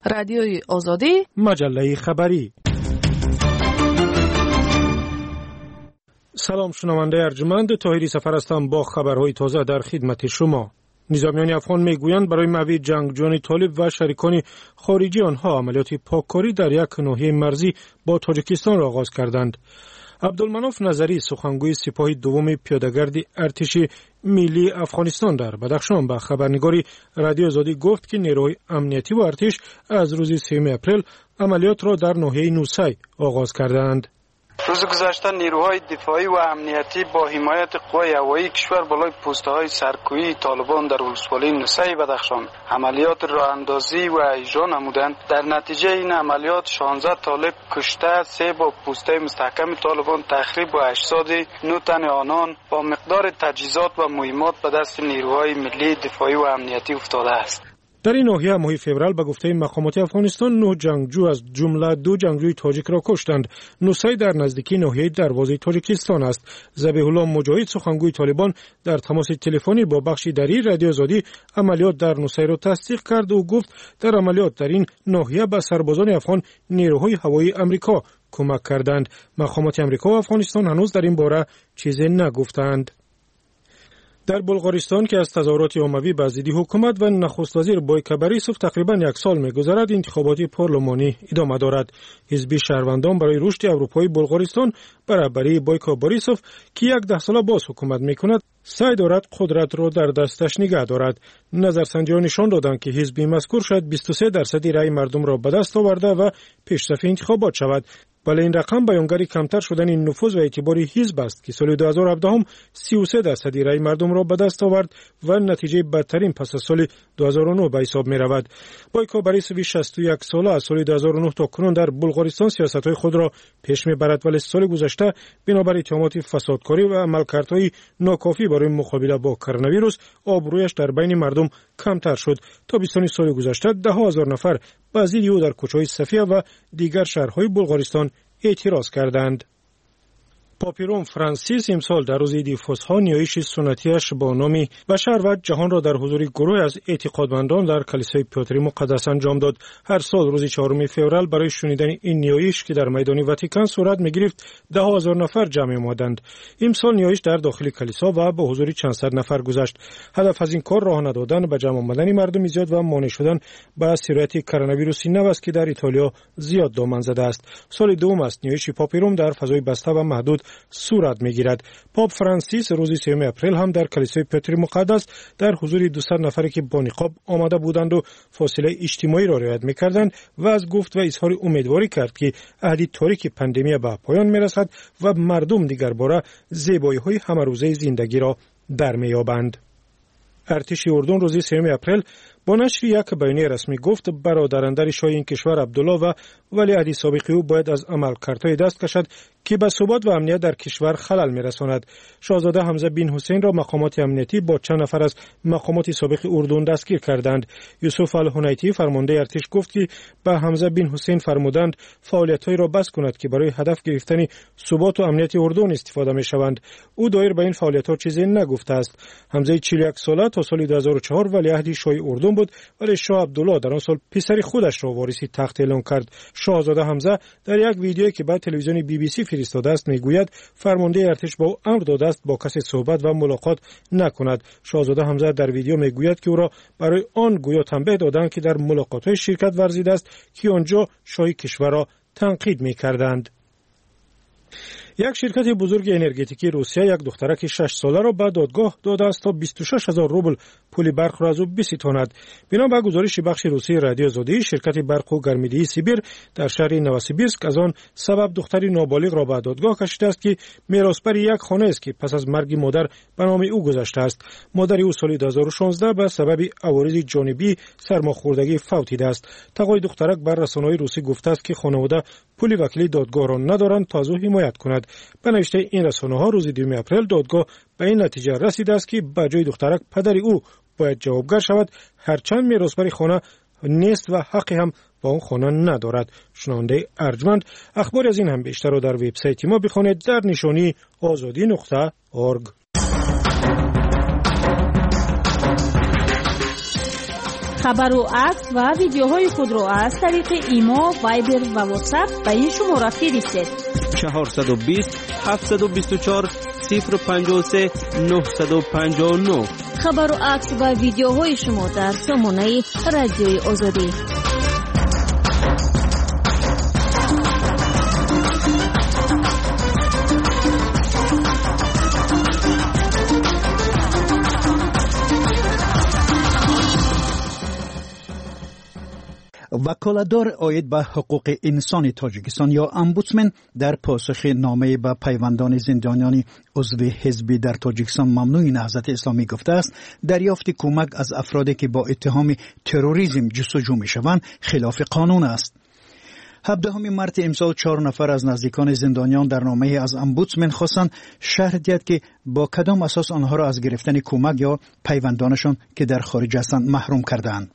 رادیوی آزادی، مجله خبری. سلام شنونده ارجمند، طاهری سفر هستم با خبرهای تازه در خدمت شما. نظامیان افغان میگویند برای محو جنگجویان طالب و شریکان خارجی آنها عملیات پاککاری در یک ناحیه مرزی با تاجیکستان را آغاز کردند. عبدالمناف نظری سخنگوی سپاه دوم پیادهگرد ارتش ملی افغانستان در بدخشان به خبرنگاری رادیو آزادی گفت که نیروهای امنیتی و ارتش از روز 3 اپریل عملیات را در ناحیه نوسی آغاز کردند. روز گذشته نیروهای دفاعی و امنیتی با حمایت قوای هوایی کشور بالای پوسته‌های سرکوبی طالبان در ولسوالی نوسی بدخشان عملیات راه اندازی و اجرا نمودند. در نتیجه این عملیات 16 طالب کشته، 3 با پوسته مستحکم طالبان تخریب و اجساد 9 تن آنان با مقدار تجهیزات و مهمات به دست نیروهای ملی دفاعی و امنیتی افتاده است. در این ناحیه ماه فوریه به گفته مقامات افغانستان 9 جنگجو از جمله 2 جنگجوی تاجیک را کشتند. نوسی در نزدیکی ناحیه دروازه تاجیکستان است. ذبیح الله مجاهد سخنگوی طالبان در تماس تلفنی با بخش دری رادیو آزادی عملیات در نوسی را تصدیق کرد و گفت در عملیات در این ناحیه به سربازان افغان نیروهای هوایی امریکا کمک کردند. مقامات امریکا و افغانستان هنوز در این باره چیزی نگفتند. در بلغارستان که از تظاهرات عمومی به ضد حکومت و نخست وزیر بایکو باریسوف تقریبا 1 سال می‌گذرد، انتخابات پارلمانی ادامه دارد. حزب شهروندان برای رشد اروپایی بلغارستان برابری بایکو باریسوف که 10 ساله باز حکومت می‌کند سعی دارد قدرت را در دستش نگه دارد. نظرسنجی‌ها نشان دادند که حزب مذکور شاید 23% رأی مردم را به دست آورده و پیشرفت انتخابات شود. ولی این رقم بیانگر کمتر شدن این نفوذ و اعتبار حزب است که سال 2017 هم 33% رأی مردم را به دست آورد و نتیجه بدترین پس از سال 2009 به حساب می رود. بایکو باریسوف 61 ساله از سال 2009 تا کنون در بلغارستان سیاست‌های خود را پیش می‌برد، ولی سال گذشته بنابر اتهامات فسادکاری و عملکردهای ناکافی برای مقابله با کرونا ویروس آبرویش در بین مردم کمتر شد. تا 20 سال گذشته 10,000 نفر به ضد او در کوچه‌های صفیه و دیگر شهرهای بلغارستان اعتراض کردند. پاپ روم فرانسیس امسال در روز عید فسح نیایش سنتیش با نام بشر و جهان را در حضور گروه از اعتقادمندان در کلیسای پیتر مقدس انجام داد. هر سال روز 4 فوریه برای شنیدن این نیایش که در میدان واتیکان صورت می‌گرفت 10,000 نفر جمع آمدند. امسال نیایش در داخل کلیسا و به حضور چند صد نفر گذشت. هدف از این کار راه ندادن به جمع آمدن مردم زیاد و مانع شدن به سرایت کرونا ویروس نو است که در ایتالیا زیاد دامن زده است. سال دوم است نیایش پاپ روم در فضای بسته و محدود صورت می‌گیرد. پاپ فرانسیس روز 3 اپریل هم در کلیسای پیتر مقدس در حضور 200 نفری که با نقاب آمده بودند و فاصله اجتماعی را رعایت می‌کردند و از گفت و اظهار امیدواری کرد که عهد تاریک پاندمی به پایان می‌رسد و مردم دیگر باره زیبایی‌های همه‌روزه زندگی را در می‌یابند. ارتش اردن روز 3 اپریل با نشر یک بیانیه رسمی گفت برادراندر شاه این کشور عبدالله و ولیعهد سابق او باید از عملکردهای دست کشد که به ثبات و امنیت در کشور خلل می‌رساند. شاهزاده حمزه بن حسین را مقامات امنیتی با چند نفر از مقامات سابق اردن دستگیر کردند. یوسف الهنیتی فرمانده ارتش گفت که به حمزه بن حسین فرمودند فعالیت‌های را بس کند که برای هدف گرفتن ثبات و امنیت اردن استفاده می‌شوند. او دایر به این فعالیت‌ها چیزی نگفته است. حمزه 41 ساله تا سال 2004 ولیعهد شاه اردن بود، ولی شاه عبدالله در آن سال پسر خودش را وارث تخت اعلام کرد. شاهزاده حمزه در یک ویدیویی که به تلویزیون BBC فرستاده است میگوید فرمانده ارتش با او امر داده است با کسی صحبت و ملاقات نکند. شاهزاده حمزه در ویدیو میگوید که او را برای آن گویا تنبیه دادند که در ملاقات‌های شرکت ورزیده است که آنجا شاه کشور را تنقید میکردند. یک شرکت بزرگ انرژتیکی روسیه یک دخترک 6 ساله را به دادگاه داده است تا 26,000 روبل پول برق را از او بستاند. بنا به گزارش بخش روسی رادیو آزادی، شرکت برق و گرمایدهی سیبیر در شهر نوسیبیرسک از آن سبب دختری نابالغ را به دادگاه کشیده است که میراثبر یک خانه است که پس از مرگ مادر به نام او گذشته است. مادر او سال 2016 به سبب عوارض جانبی سرماخوردگی فوت دیده است. تقاضای دخترک بر رسانه‌های روسی گفته است که خانواده پول وکیل دادگاه را ندارند تا از او حمایت کند. به نوشته این رسانه‌ها روز 2 اپریل دادگاه به این نتیجه رسیده است که به جای دخترک پدر او باید جوابگر شود، هرچند میراثبر خانه نیست و حقی هم با اون خانه ندارد. شنونده ارجمند، اخبار از این هم بیشتر رو در وبسایت ما بخوانید در نشانی azadi.org. خبر و عکس و ویدیوهای خود را از طریق ایما، وایبر و واتساپ به این شماره فرستید. 420 724 053 959. خبر و عکس و ویدیوهای شما در سامانه رادیوی آزادی. وکالتدار عاید به حقوق انسان تاجیکستان یا امبودسمن در پاسخ نامه به پیوندان زندانیان عضو حزبی در تاجیکستان ممنوع نهضت اسلامی گفته است دریافت کمک از افرادی که با اتهام تروریسم جستجو می‌شوند خلاف قانون است. 17 مارس امسال 4 نفر از نزدیکان زندانیان در نامه از امبودسمن خواستند شرح دهد که با کدام اساس آنها را از گرفتن کمک یا پیوندانشان که در خارج هستند محروم کردند.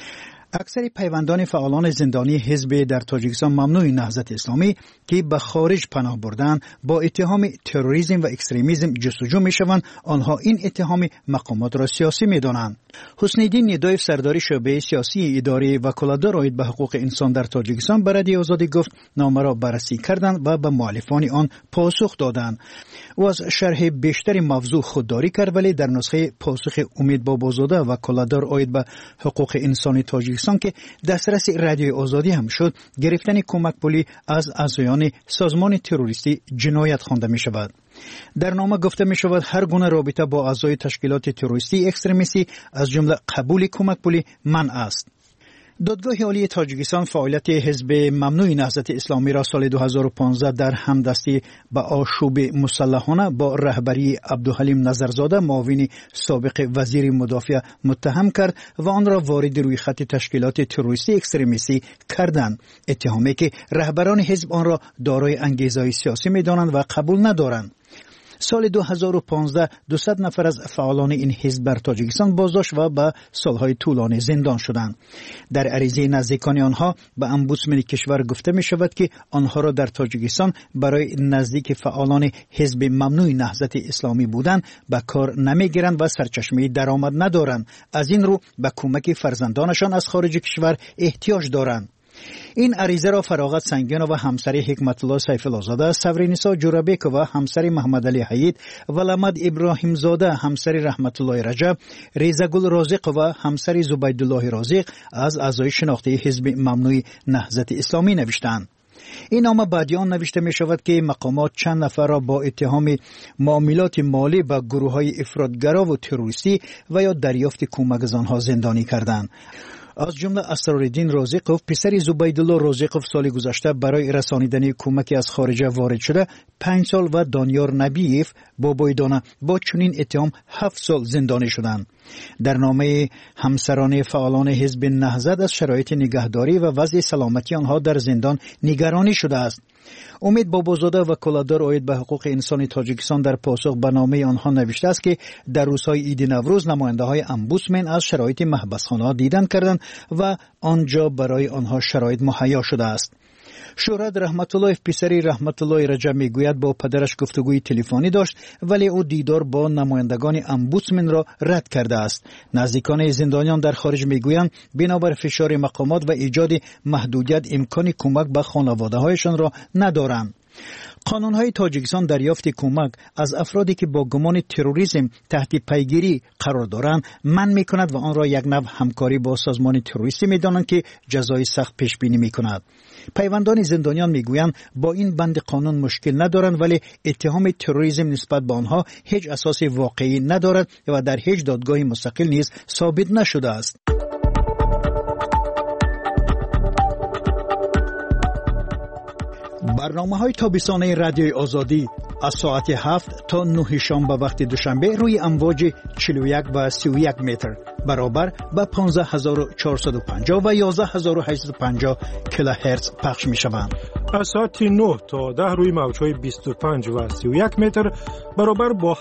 اکثر پیوندان فعالان زندانی حزب در تاجیکستان ممنوع نهضت اسلامی که به خارج پناه بردن با اتهام تروریسم و اکستریمیسم جستجو میشوند آنها این اتهام مقامات را سیاسی میدانند. حسن الدین ندایف سرداری شعبه سیاسی اداره وکالتدار عاید به حقوق انسان در تاجیکستان به رادیو آزادی گفت نامه را بررسی کردند و به مؤلفان آن پاسخ دادند. او از شرح بیشتر موضوع خودداری کرد ولی در نسخه پاسخ امید بابازاده وکالتدار عاید به حقوق انسان تاجیکستان که دسترس رادیو آزادی هم شد گرفتن کمک پولی از اعضایان سازمان تروریستی جنایت خوانده می شود. در نامه گفته می شود هر گونه رابطه با اعضای تشکیلات تروریستی اکستریمیستی از جمله قبول کمک پولی منع است. دادگاه عالی تاجیکستان فعالیت حزب ممنوع نهضت اسلامی را سال 2015 در همدستی با آشوب مسلحانه با رهبری عبدالحلیم نظرزاده معاون سابق وزیر مدافع متهم کرد و آن را وارد روی خط تشکیلات تروریستی اکستریمیستی کردند، اتهامی که رهبران حزب آن را دارای انگیزه‌های سیاسی می‌دانند و قبول ندارند. سال 2015 200 نفر از فعالان این حزب بر تاجیکستان بازداشت و به سالهای طولانی زندان شدند. در عریضه نزدیکان آنها به امبودسمن کشور گفته می شود که آنها را در تاجیکستان برای نزدیک فعالان حزب ممنوع نهضت اسلامی بودند به کار نمی گیرند و سرچشمه درآمد ندارند. از این رو به کمک فرزندانشان از خارج کشور احتیاج دارند. این عریضه را فراغت سنگیان و همسر حکمت الله سیف الله زاده، سورینیسا جورابیک و همسر محمد علی حید و لمد ابراهیم زاده همسر رحمت الله رجب، ریزگل رازق و همسر زبید الله رازق از اعضای شناخته حزب ممنوع نهضت اسلامی نوشتند. این نامه بعدی آن نوشته می شود که مقامات چند نفر را با اتهام معاملات مالی با گروه‌های افراطگرا و تروریستی و یا دریافت کمک از آنها زندانی کردند. از جمله اسرارالدین رازقوف پسر زبیدالله رازقوف سال گذشته برای رسانیدن کمک از خارج وارد شده 5 سال و دانیار نبییف بابای دانه با چنین اتهام 7 سال زندانی شدند. در نامه همسران فعالان حزب نهضت از شرایط نگهداری و وضع سلامتی آنها در زندان نگرانی شده است. امید بابازاده وکالتدار عاید به حقوق انسان تاجیکستان در پاسخ به نامه آنها نوشته است که در روزهای عید نوروز نماینده های امبودسمن از شرایط محبسخانه دیدن کردند و آنجا برای آنها شرایط مهیا شده است. شهرت رحمت الله پسری رحمت الله رجب میگوید با پدرش گفتگوی تلفنی داشت ولی او دیدار با نمایندگان امبودسمن را رد کرده است. نزدیکان زندانیان در خارج میگویند بنابر فشار مقامات و ایجاد محدودیت امکان کمک به خانواده‌هایشان را ندارند. قانون‌های تاجیکستان دریافت کمک از افرادی که با گمان تروریسم تحت پیگیری قرار دارند منع می‌کند و آن را یک نوع همکاری با سازمان تروریستی می‌دانند که جزای سخت پیش بینی می‌کند. پیوندان زندانیان می‌گویند با این بند قانون مشکل ندارند ولی اتهام تروریسم نسبت به آنها هیچ اساس واقعی ندارد و در هیچ دادگاه مستقل نیز ثابت نشده است. برنامه‌های تابستانه رادیوی آزادی از ساعت 7 تا 9 شنبه وقت دوشنبه روی امواج 41 و 31 متر برابر با 15450 و 11850 کیلوهرتز پخش می‌شوند. از ساعت 9 تا 10 روی موج‌های 25 و 31 متر برابر با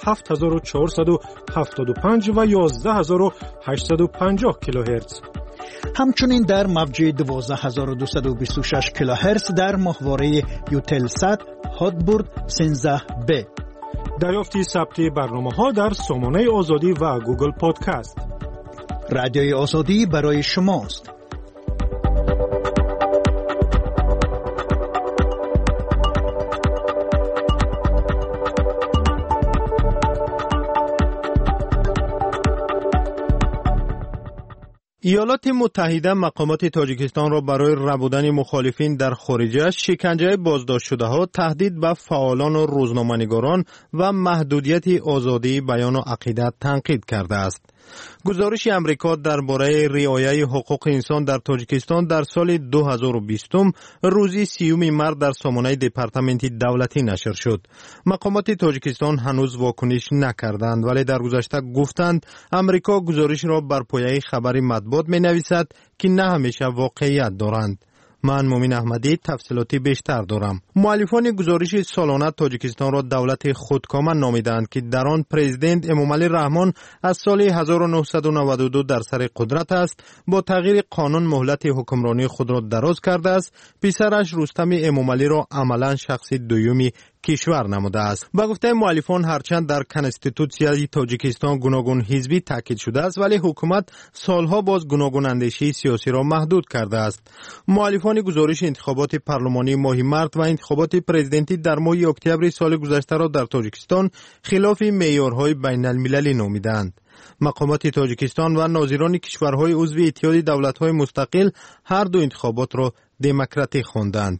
7475 و 11850 کیلوهرتز. همچنین در موج 12226 کیلوهرتز در ماهواره یوتلسات هاتبورد 13B. دریافت ثبت برنامه‌ها در سامانه آزادی و گوگل پادکست. رادیوی آزادی برای شماست. ایالات متحده مقامات تاجیکستان را برای ربودن مخالفین در خارجش، شکنجه بازداشت شده ها، تهدید به فعالان و روزنامه‌نگاران و محدودیت آزادی بیان و عقیدت تنقید کرده است. گزارش امریکا درباره رعایت حقوق انسان در تاجیکستان در سال 2020 روز 30 مارس در سامانه دپارتمنت دولتی نشر شد. مقامات تاجیکستان هنوز واکنش نکردند، ولی در گذشته گفتند امریکا گزارش را بر پایه خبر مطبوعات می‌نویسد که نه همیشه واقعیت دارند. من مومن احمدی تفصیلاتی بیشتر دارم. مؤلفان گزارش سالانه تاجیکستان را دولت خودکامه نامیدند که در آن پرزیدنت امامعلی رحمان از سال 1992 در سر قدرت است. با تغییر قانون مهلت حکمرانی خود را دراز کرده است. پسرش رستم امامعلی را عملا شخص دومی کشور نموده است. با گفته مؤلفان هرچند در کنستیتوسیای تاجیکستان گوناگون حزبی تاکید شده است، ولی حکومت سالها باز گوناگون اندیشه سیاسی را محدود کرده است. مؤلفان گزارش انتخابات پارلمانی ماه مارس و انتخابات پرزیدنتی در ماه اکتبر سال گذشته را در تاجیکستان خلاف معیارهای بین المللی نامیدند. مقامات تاجیکستان و ناظران کشورهای عضو اتحاد دولت‌های مستقل هر دو انتخابات را دموکراتیک خواندند.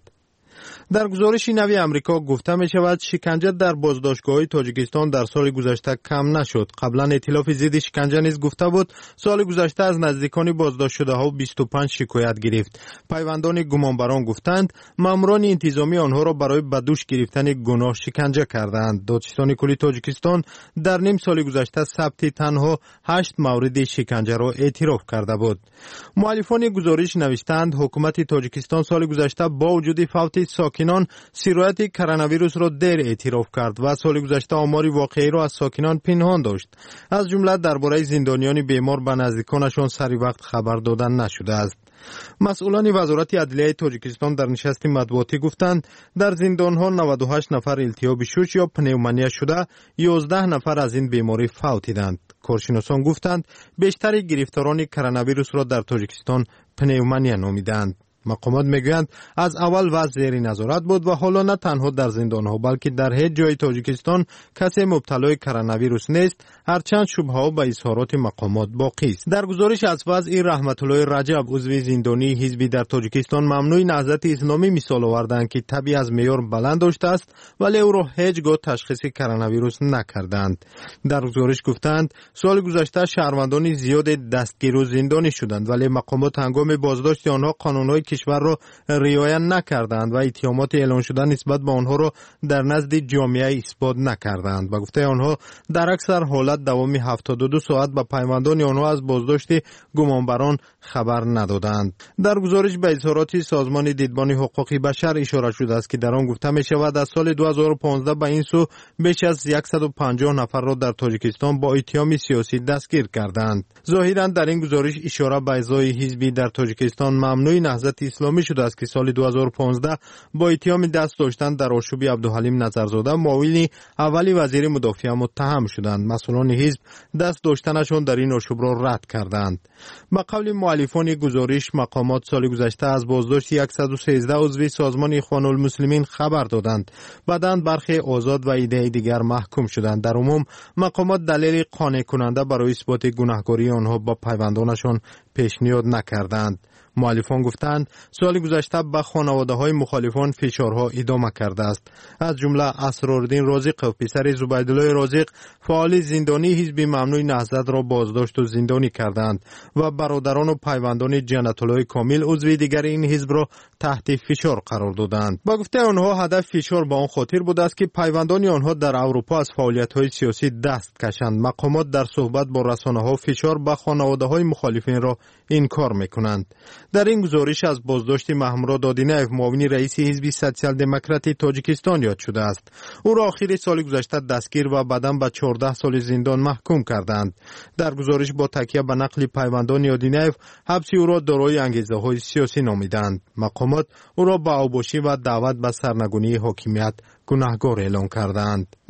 در گزارش نوی امریکا گفته می شود شکنجه در بازداشتگاه‌های تاجیکستان در سال گذشته کم نشد. قبلا ائتلاف ضد شکنجه نیز گفته بود سال گذشته از نزدیکان بازداشت شده ها 25 شکایت گرفت. پیوندان گمانبران گفتند ماموران انتظامی آنها را برای به دوش گرفتن گناه شکنجه کردند. دادستان کلی تاجیکستان در نیم سال گذشته ثبت تنها 8 مورد شکنجه را اعتراف کرده بود. مؤلفان گزارش نوشتند حکومت تاجیکستان سال گذشته با وجود فوت ساکنان سرایت کرونا ویروس را دیر اعتراف کرد و سال گذشته آمار واقعی را از ساکنان پنهان داشت. از جمله درباره زندانیان بیمار به نزدیکانشان سری وقت خبر دادن نشده است. مسئولان وزارت عدلیه تاجیکستان در نشست مطبوعاتی گفتند در زندانها 98 نفر التهاب شش یا پنومونیا شده، 11 نفر از این بیماری فوت دیدند. کارشناسان گفتند بیشتر گرفتاران کرونا ویروس را در تاجیکستان پنومونیا نامیدند. مقامات میگویند از اول وضع زیر نظارت بود و حالا نه تنها در زندانها بلکه در هیچ جای تاجیکستان کسی مبتلای کرونا ویروس نیست، هرچند شبهه‌ها به اظهارات مقامات باقی است. در گزارش از وضع رحمت الله رجب عضو زندانی حزبی در تاجیکستان ممنوع نهضت اسلامی مثال آوردند که طبی از معیار بلند داشته است ولی او را هیچگاه تشخیص کرونا ویروس نکردند. در گزارش گفتند سال گذشته شهروندان زیاد دستگیر و زندانی شدند ولی مقامات هنگام بازداشت آنها قانون‌های کشور را رعایت نکردند و اتهامات اعلام شده نسبت به آنها را در نزد جامعه اثبات نکردند. با گفته آنها در اکثر حالت دوام 72 ساعت به پیوندان آنها از بازداشت گمانبران خبر ندادند. در گزارش به اظهارات سازمان دیدبان حقوق بشر اشاره شده است که در آن گفته می شود از سال 2015 به این سو بیش از 150 نفر را در تاجیکستان با اتهام سیاسی دستگیر کردند. ظاهرا در این گزارش اشاره به اعضای حزبی در تاجیکستان ممنوع نهضت اسلامی شده است که سال 2015 با اتهام دست داشتن در آشوب عبدالحلیم نظرزاده معاون اولی وزیر مدافع متهم شدند. مسئولان حزب دست داشتنشان در این آشوب را رد کردند. به قول مؤلفان گزارش مقامات سال گذشته از بازداشت 113 عضو سازمان اخوان المسلمین خبر دادند. بعداً برخی آزاد و ایده دیگر محکوم شدند. در عموم مقامات دلیل قانع کننده برای اثبات گناهکاری آنها با پیوندانشان پیشنهاد نکردند. مؤلفان گفتند سال گذشته به خانواده‌های مخالفان فشارها ادامه کرده است. از جمله اسرارالدین رازق و پسر زبیدالله رازق فعال زندانی حزب ممنوع نهضت را بازداشت و زندانی کردند و برادران و پیوندان جنت الله کامل عضو دیگر این حزب را تحت فشار قرار دادند. با گفته آنها هدف فشار به آن خاطر بوده است که پیوندان آنها در اروپا از فعالیت‌های سیاسی دست کشند. مقامات در صحبت با رسانه‌ها فشار به خانواده‌های مخالفین را انکار می‌کنند. در این گزارش از بازداشت محمود دادینیف معاون رئیس حزب سوسیال دموکرات تاجیکستان یاد شده است. او را آخر سال گذشته دستگیر و بعداً به 14 سال زندان محکوم کردند. در گزارش با تکیه به نقل پیوندان دادینیف حبس او را دارای انگیزه‌های سیاسی نامیدند. مقامات او را با اوباشی و دعوت به سرنگونی حاکمیت گناهکار اعلام کردند.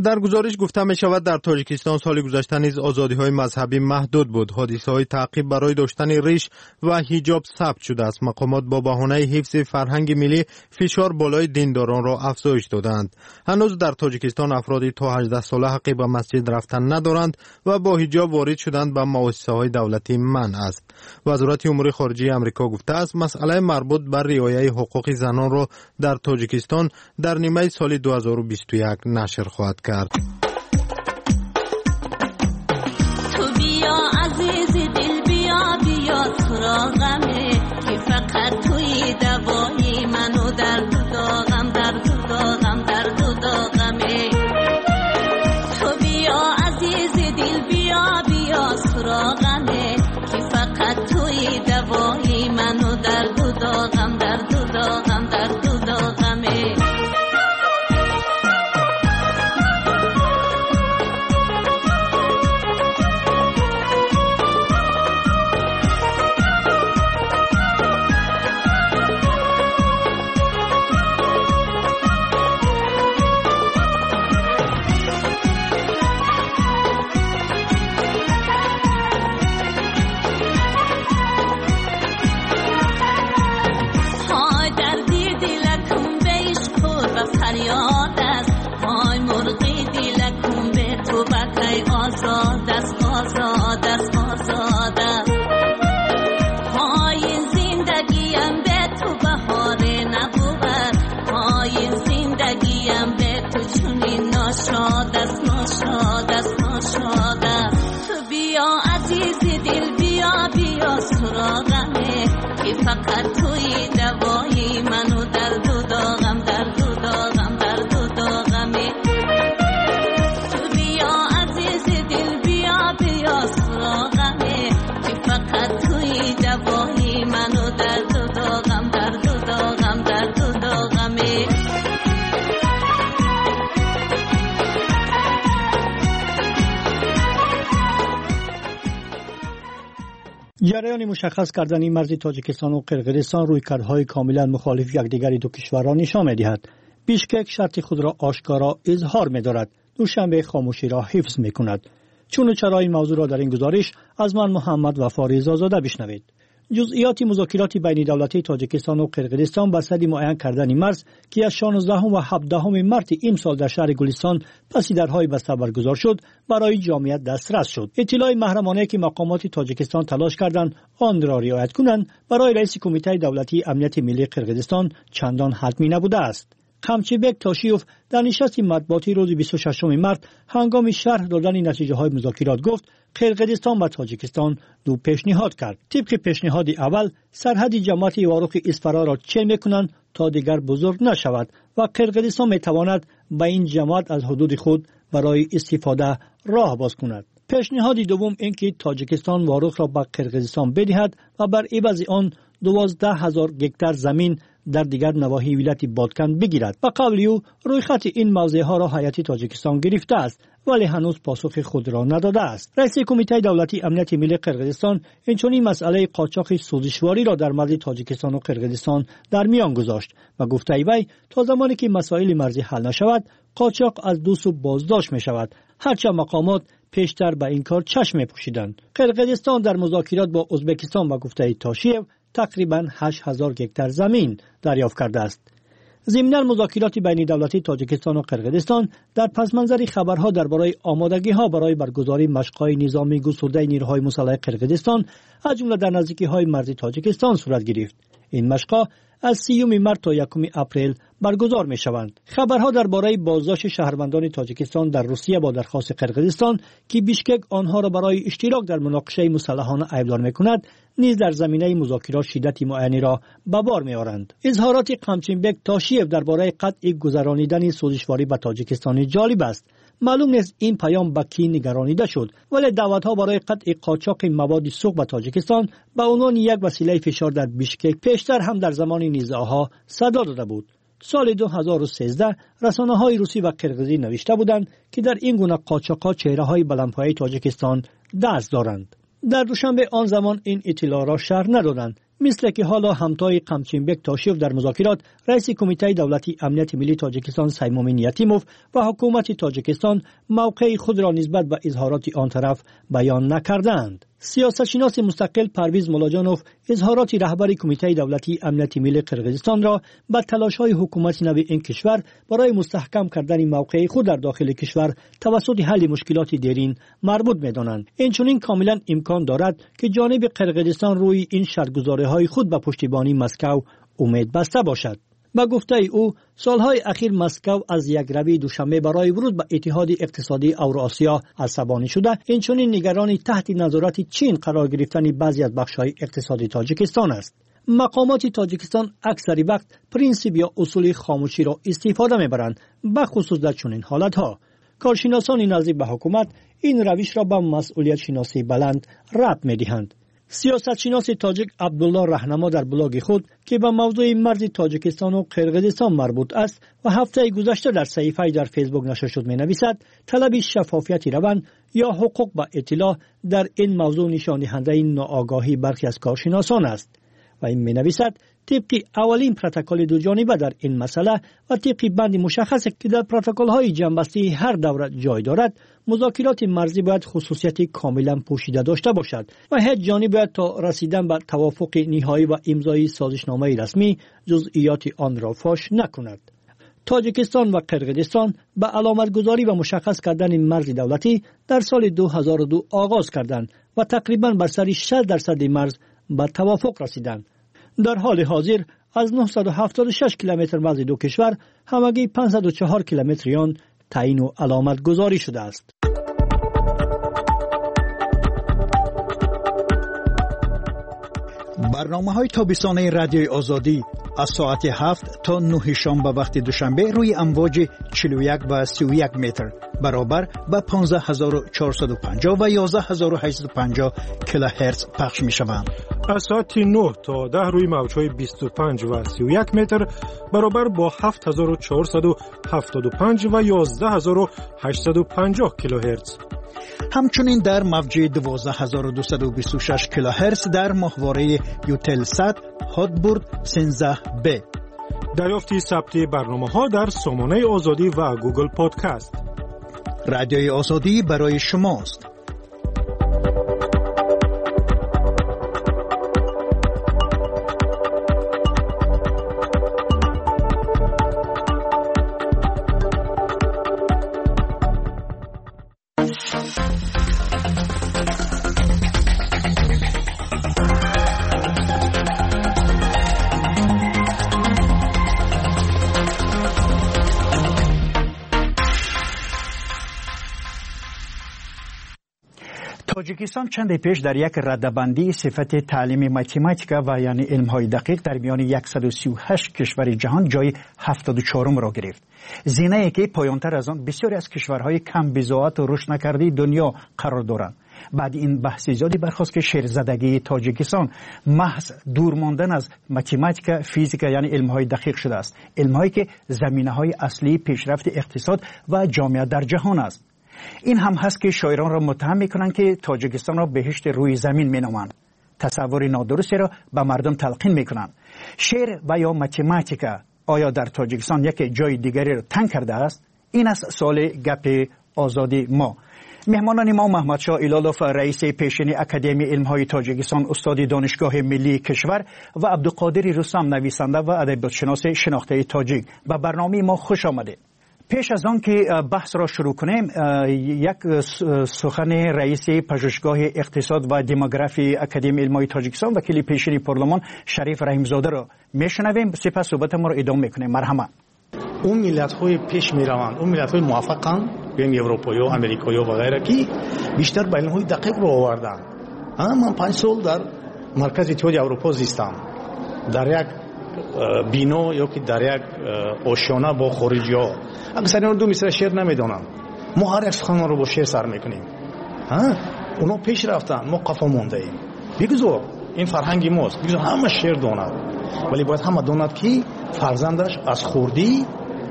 در گزارش گفته می شود در تاجیکستان سال گذشته نیز آزادی‌های مذهبی محدود بود. حادثه‌های تعقیب برای داشتن ریش و حجاب ثبت شده است. مقامات با بهانه حفظ فرهنگ ملی فشار بالای دینداران را افزایش دادند. هنوز در تاجیکستان افرادی تا 18 ساله حق به مسجد رفتن ندارند و با حجاب وارد شدن به مؤسسه‌های دولتی منع است. وزارت امور خارجه آمریکا گفته است مسئله مربوط به رعایت حقوق زنان را در تاجیکستان در نیمه سال 2021 نشر خواهد کرد. تو بیا عزیز دل بیا بیا سراغمه که فقط توی دوایی منو در داغم در داغم در داغمه. تو بیا عزیز دل بیا بیا سراغمه که فقط توی دوایی منو در داغم در داغم در داغمه. آزاد است آزاد است آزاد است های زندگیم به تو بهاره نبود های زندگیم به تو چونین ناشاد است ناشاد است ناشاد است. تو بیا عزیز دل بیا بیا سراغمه که فقط توی دوایی منو در دو داغم در دو داغم در دو داغمه. فقط توی دوایی منو در دو داغم در دو داغم در دو داغمه. جریان مشخص کردن مرز تاجیکستان و قرقیزستان رویکردهای کاملا مخالف یکدیگر دو کشور را نشان می‌دهد. بیشکک شرط خود را آشکارا اظهار می‌دارد. دوشنبه خاموشی را حفظ می‌کند. چون و چرا این موضوع را در این گزارش از من محمد وفاری رضازاده بشنوید. جزئیات مذاکرات بین دولتی تاجیکستان و قرقیزستان به صد معین کردن مرز که از 16 و 17 مارس امسال در شهر گلستان پس درهای بسته برگزار شد برای جامعیت دسترس شد. اطلاع محرمانه که مقامات تاجیکستان تلاش کردند آن را رعایت کنند برای رئیس کمیته دولتی امنیت ملی قرقیزستان چندان حتمی نبوده است. قمچیبک تاشیوف در نشست مطبوعاتی روز 26 مارس هنگام شرح دادن نتیجه های مذاکرات گفت قرقیزستان و تاجیکستان دو پیشنهاد کرد. طبق پیشنهاد اول سرحد جماعت واروق اصفرا را چه میکنند تا دیگر بزرگ نشود و قرقیزستان میتواند به این جماعت از حدود خود برای استفاده راه باز کند. پیشنهاد دوم اینکه تاجیکستان واروق را به قرقیزستان بدهد و بر عوض آن 12,000 هکتار زمین در دیگر نواحی ولایت بادکن بگیرد. به قول او رویخط این موضوع ها را هیئت تاجیکستان گرفته است ولی هنوز پاسخ خود را نداده است. رئیس کمیته دولتی امنیت ملی قرقیزستان اینچنین مسئله قاچاق سوزشواری را در مرز تاجیکستان و قرقیزستان در میان گذاشت و گفته وی تا زمانی که مسائل مرزی حل نشود قاچاق از دو سو بازداشت می شود. هرچند مقامات پیشتر به این کار چشم می‌پوشیدند. قرقیزستان در مذاکرات با ازبکستان و گفته تاشیف تقریباً 8,000 هکتار زمین دریافت کرده است. ضمن مذاکرات بین دولتی تاجیکستان و قرقیزستان در پس منظر خبرها درباره آمادگی‌ها برای برگزاری مشق‌های نظامی گسترده نیروهای مسلح قرقیزستان از جمله در نزدیکی‌های مرزی تاجیکستان صورت گرفت. این مشق‌ها از 30 مارس تا 1 اپریل برگزار می شوند. خبرها درباره بازداشت شهروندان تاجیکستان در روسیه با درخواست قرقیزستان که بیشکک آنها را برای اشتراک در مناقشه مسلحانه ایبدار می کند نیز در زمینه مذاکرات شدت معینی را به بار می آورند. اظهارات قمچینبک تاشیف درباره قطع گذرانیدن سوزشواری به تاجیکستان جالب است. معلوم نیست این پیام به کی نگرانیده شد ولی دعوت‌ها برای قطع قاچاق مواد سوخت به تاجیکستان به عنوان یک وسیله فشار در بیشکک پیشتر هم در زمان نزاع‌ها صدا داده بود. سال 2013 رسانه‌های روسی و قرقیزی نوشته بودند که در این گونه قاچاق‌ها چهره‌های بلندپایه تاجیکستان دست دارند. در دوشنبه آن زمان این اطلاع را شرح ندادند. مثل که حالا همتای قمچینبک تاشیف در مذاکرات رئیس کمیته دولتی امنیت ملی تاجیکستان سیمومین یتیموف و حکومت تاجیکستان موقع خود را نسبت به اظهارات آن طرف بیان نکردند. سیاستشناس مستقل پرویز مولاجانوف اظهارات رهبر کمیته دولتی امنیت ملی قرقیزستان را به تلاش‌های حکومت نو این کشور برای مستحکم کردن موقع خود در داخل کشور توسط حل مشکلات دیرین مربوط می‌دانند. اینچنین کاملا امکان دارد که جانب قرقیزستان روی این شرط‌گذاری‌های خود به پشتیبانی مسکو امید بسته باشد. با گفته او سالهای اخیر مسکو از یک روی دوشنبه برای ورود به اتحاد اقتصادی اوراسیا عصبانی شده، اینچنین نگران تحت نظارت چین قرار گرفتن بعضی از بخش‌های اقتصادی تاجیکستان است. مقامات تاجیکستان اکثر وقت پرینسیپ یا اصول خاموشی را استفاده می‌برند، بخصوص در چنین حالت‌ها. کارشناسان نزدیک به حکومت این روش را به مسئولیت شناسی بلند ربط می‌دهند. سیاستشناس تاجیک عبدالله رهنما در بلاگ خود که به موضوع مرز تاجیکستان و قرقیزستان مربوط است و هفته گذشته در صحیفه در فیسبوک نشر شد می‌نویسد طلب شفافیت روند یا حقوق به اطلاع در این موضوع نشان دهنده ناآگاهی برخی از کارشناسان است و این می‌نویسد طبق اولین پروتکل دو جانبه در این مسئله و طبق بند مشخصی که در پروتکل‌های جنبسته هر دوره جای دارد، مذاکرات مرزی باید خصوصیت کاملا پوشیده داشته باشد و هیچ جانب باید تا رسیدن به توافق نهایی و امضای سازشنامه رسمی جزئیات آن را فاش نکند. تاجیکستان و قرقیزستان به علامت گذاری و مشخص کردن مرز دولتی در سال 2002 آغاز کردند و تقریبا بر سر 60% مرز به توافق رسیدند. در حال حاضر از 976 کیلومتر مرز دو کشور همگی 504 کیلومتر آن تعیین و علامت گذاری شده است. برنامه‌های تابستانه رادیوی آزادی از ساعت 7 تا 9 شام به وقت دوشنبه روی امواج 41 و 31 متر برابر به 15450 و 11850 کیلوهرتز پخش می‌شوند. از ساعت 9 تا 10 روی موج‌های 25 و 31 متر برابر با 7475 و 11850 کیلوهرتز. همچنین در موج 12226 کیلوهرتز در ماهواره یوتلسات هاتبورد 13B. دریافت ثبت برنامه‌ها در سامانه آزادی و گوگل پادکست. رادیوی آزادی برای شماست. تاجیکستان چند پیش در یک رده‌بندی صفت تعلیم متماتیکا و یعنی علم‌های دقیق در میان 138 کشور جهان جای 74 را گرفت. زینه‌ای که پایان‌تر از آن بسیاری از کشورهای کم بضاعت و رشد نکرده دنیا قرار دارند. بعد این بحث زیادی برخاست که شیرزدگی تاجیکستان محض دور ماندن از متماتیکا، فیزیکا یعنی علم‌های دقیق شده است. علم‌هایی که زمینه‌های اصلی پیشرفت اقتصاد و جامعه در جهان است. این هم هست که شاعران را متهم میکنند که تاجیکستان را بهشت روی زمین مینامند. تصور نادرستی را به مردم تلقین میکنند. شعر و یا متماتیکا آیا در تاجیکستان یک جای دیگری را تنگ کرده است؟ این است سوال گپ آزادی ما. مهمانان ما محمد شاه ایلالوف رئیس پیشین اکادمی علم‌های تاجیکستان، استاد دانشگاه ملی کشور و عبدالقادر رستم نویسنده و ادبیات‌شناس شناخته تاجیک. به برنامه ما خوش آمدید. پیش از آن که بحث را شروع کنیم یک سخن رئیس پژوهشگاه اقتصاد و دموگرافی اکادمی علم‌های تاجیکستان وکیل پیشین پارلمان شریف رحیمزاده را میشنویم، سپس صحبتمون را ادامه میکنیم. مرحبا. اون ملت‌های پیش میروند، اون ملت‌های موفقن، بین اروپایی و امریکایی و غیره که بیشتر به علم‌های دقیق رو آوردن. من 5 سال در مرکز اتحاد اروپا زیستم، در یک بینو یا که در یک آشیانه با خارجی‌ها. اکثریت دو مثل شعر نمیدونن. ما هر یک سخن رو با شعر سر میکنیم. اونا پیش رفتن، ما قفا مونده ایم. بگذار این فرهنگی ماست، بگذار همه شعر داند، ولی باید همه داند که فرزندش از خوردی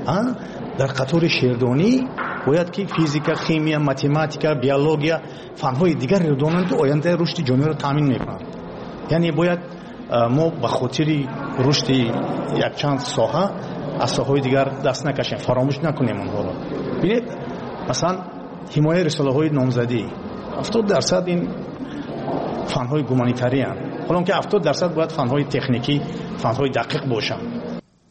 در قطار شعردانی باید که فیزیکا، شیمی، متماتیکا، بیولوژی، فن‌های دیگر رو دانند که آینده رشد جامعه رو تامین میکنند. یعنی باید ما به خاطر رشد یک چند ساحه از ساحه‌های دیگر دست نکشیم، فراموش نکنیم اونها را. ببینید مثلا حمایت رساله‌های نامزدی 70% این فن‌های گومانیتاری هستند، حالا که 70% باید فن‌های تکنیکی، فن‌های دقیق باشند.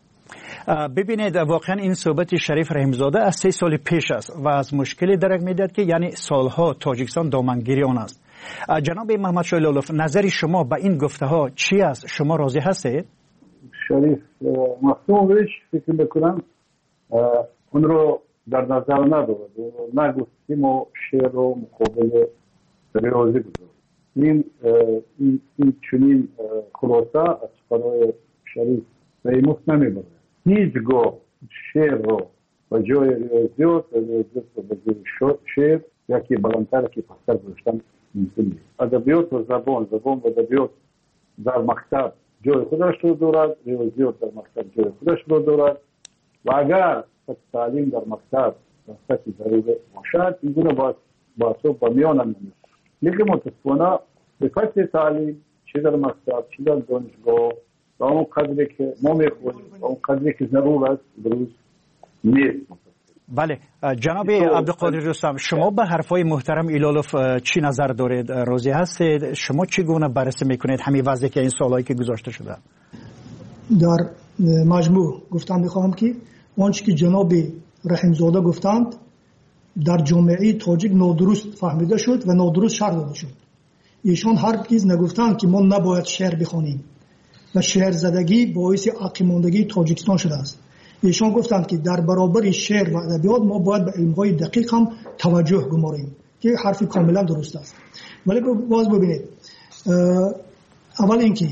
ببینید واقعا این صحبت شریف رحیمزاده از 3 سال پیش است و از مشکلی درک می‌دهد که یعنی سالها تاجیکستان دامنگیری آن است. جناب محمد شاه لالوف، نظر شما به این گفته‌ها چی است؟ شما راضی هستید؟ شریف مخصوصش فکر می‌کنم اون رو در نظر ندارد، نگفتیم و شعر رو مقابل ریاضی بذاریم. این چنین خلاصه از سخن‌های شریف رحیموف نمی‌بره. هیچگاه شعر رو به جای ریاضیات رو به جای شعر یکی بلندتر که پستر گذاشتن ممکن نیست. ادبیات و زبان و ادبیات در مکتب جای خودش رو دارد، ریاضیات در مکتب جای خودش رو دارد و اگر تعلیم در مکتب سطحی ضروری باشد این گونه بحثا به میان نمیاد. لیکن متاسفانه به فصل تعلیم چه در مکتب چه در دانشگاه و اون قدری که ما میخونیم و اون قدری که ضرور است درست نیست. بله جناب عبدالقادر رستم، شما به حرفای محترم ایلالوف چی نظر دارید؟ راضی هستید؟ شما چگونه بررسی میکنید همین وضعی که این سالهایی که گذاشته شده؟ در مجموع گفتم میخواهم که آنچه که جناب رحیمزاده گفتند در جامعه تاجیک نادرست فهمیده شد و نادرست شرح داده شد. ایشان هرگز نگفتند که ما نباید شعر بخوانیم و شعر زدگی باعث عقیماندگی تاجیکستان شده است. ایشان گفتند که در برابر شعر و ادبیات ما باید به علم‌های دقیق هم توجه گماریم که حرفی کاملا درست است. ولی باز ببینید اول اینکه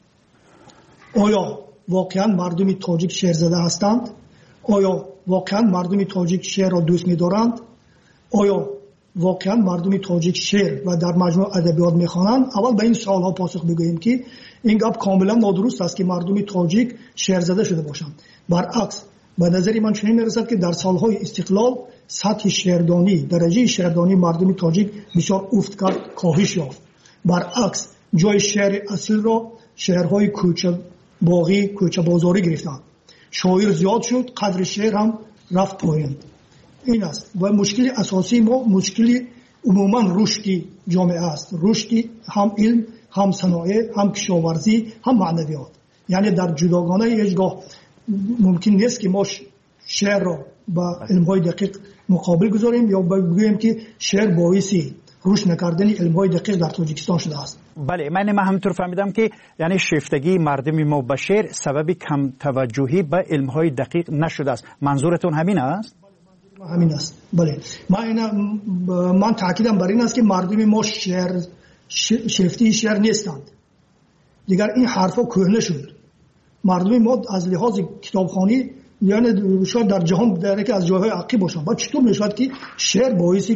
آیا واقعا مردم تاجیک شعر زده هستند؟ آیا واقعا مردم تاجیک شعر را دوست می‌دارند؟ آیا واقعا مردم تاجیک شعر و در مجموع ادبیات می‌خوانند؟ اول به این سوال‌ها پاسخ بگوییم که این گپ کاملا نادرست است که مردم تاجیک شعر زده شده باشند. برعکس به نظر من چنین می‌رسد که در سالهای استقلال سطح شعردانی، درجه شعردانی مردم تاجیک بسیار افت کرد، کاهش یافت. برعکس جای شعر اصل را شعرهای کوچه باغی، کوچه بازاری گرفتند. شاعر زیاد شد، قدر شعر هم رفت پایین. این است و مشکل اساسی ما مشکل عموما رشد جامعه است. رشد هم علم، هم صنایع، هم کشاورزی، هم معنویات. یعنی در جداگانه هیچگاه ممکن نیست که ما شعر را با علم‌های دقیق مقابل گذاریم یا بگوییم که شعر باعث رشد نکردن علم‌های دقیق در تاجیکستان شده است. بله من همینطور فهمیدم که یعنی شیفتگی مردم ما به شعر سبب کم توجهی به علم‌های دقیق نشده است. منظورتون همین است؟ همین است. بله من تاکیدم بر این است که مردم ما شیفتی شعر نیستند. دیگر این حرفا کهنه شد. مردم ما از لحاظ کتابخوانی یعنی شاید در جهان در یکی از جاهای عقیب باشند. بعد چطور میشود که شعر باعث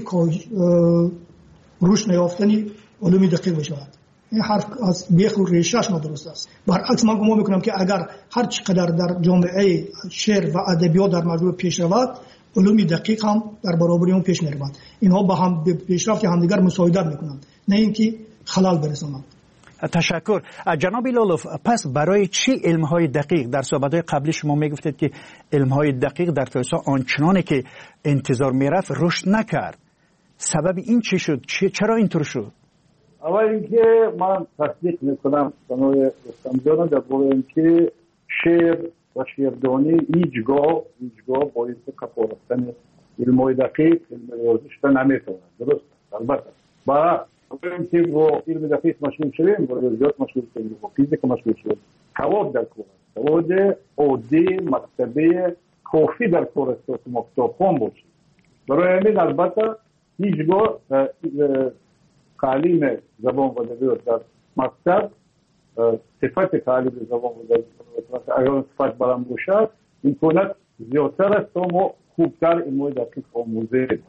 رشد نیافتن علوم دقیق بشود؟ این حرف از بیخ و ریشه‌اش نادرست است. برعکس من گمان میکنم که اگر هر چقدر در جامعه شعر و ادبیات در مجموع پیش رود، علوم دقیق هم در برابر اون پیش میرود. اینها با هم به پیشرفت همدیگر مساعدت میکنند، نه اینکه خلل برسانند. تشکر. جناب لالوف، پس برای چی علم‌های دقیق در صحبت‌های قبلی شما میگفتید که علم‌های دقیق در تاجیکستان آنچنانی که انتظار میرفت رشد نکرد؟ سبب این چی شد؟ چرا اینطور شد؟ اول اینکه من تصدیق میکنم سنوی رستمجان در باره اینکه شعر و شعردانی هیچگاه باید کفارستن علم‌های دقیق علم ریاضی شده نمیتونه. درست البته با اینکه با علم دقیق مشغول شویم، با ریاضیات مشغول شویم، با فیزیک مشغول شویم، سواد در کار است. سواد عادی مکتبی کافی در کار است که ما کتابخوان باشیم. برای همین البته هیچگاه تعلیم زبان و ادبیات در مکتب صفت تعلیم زبان و ادبیات اگر صفت بلند باشد امکانات زیادتر است تا ما خوبتر علم‌های دقیق آموزه کنیم.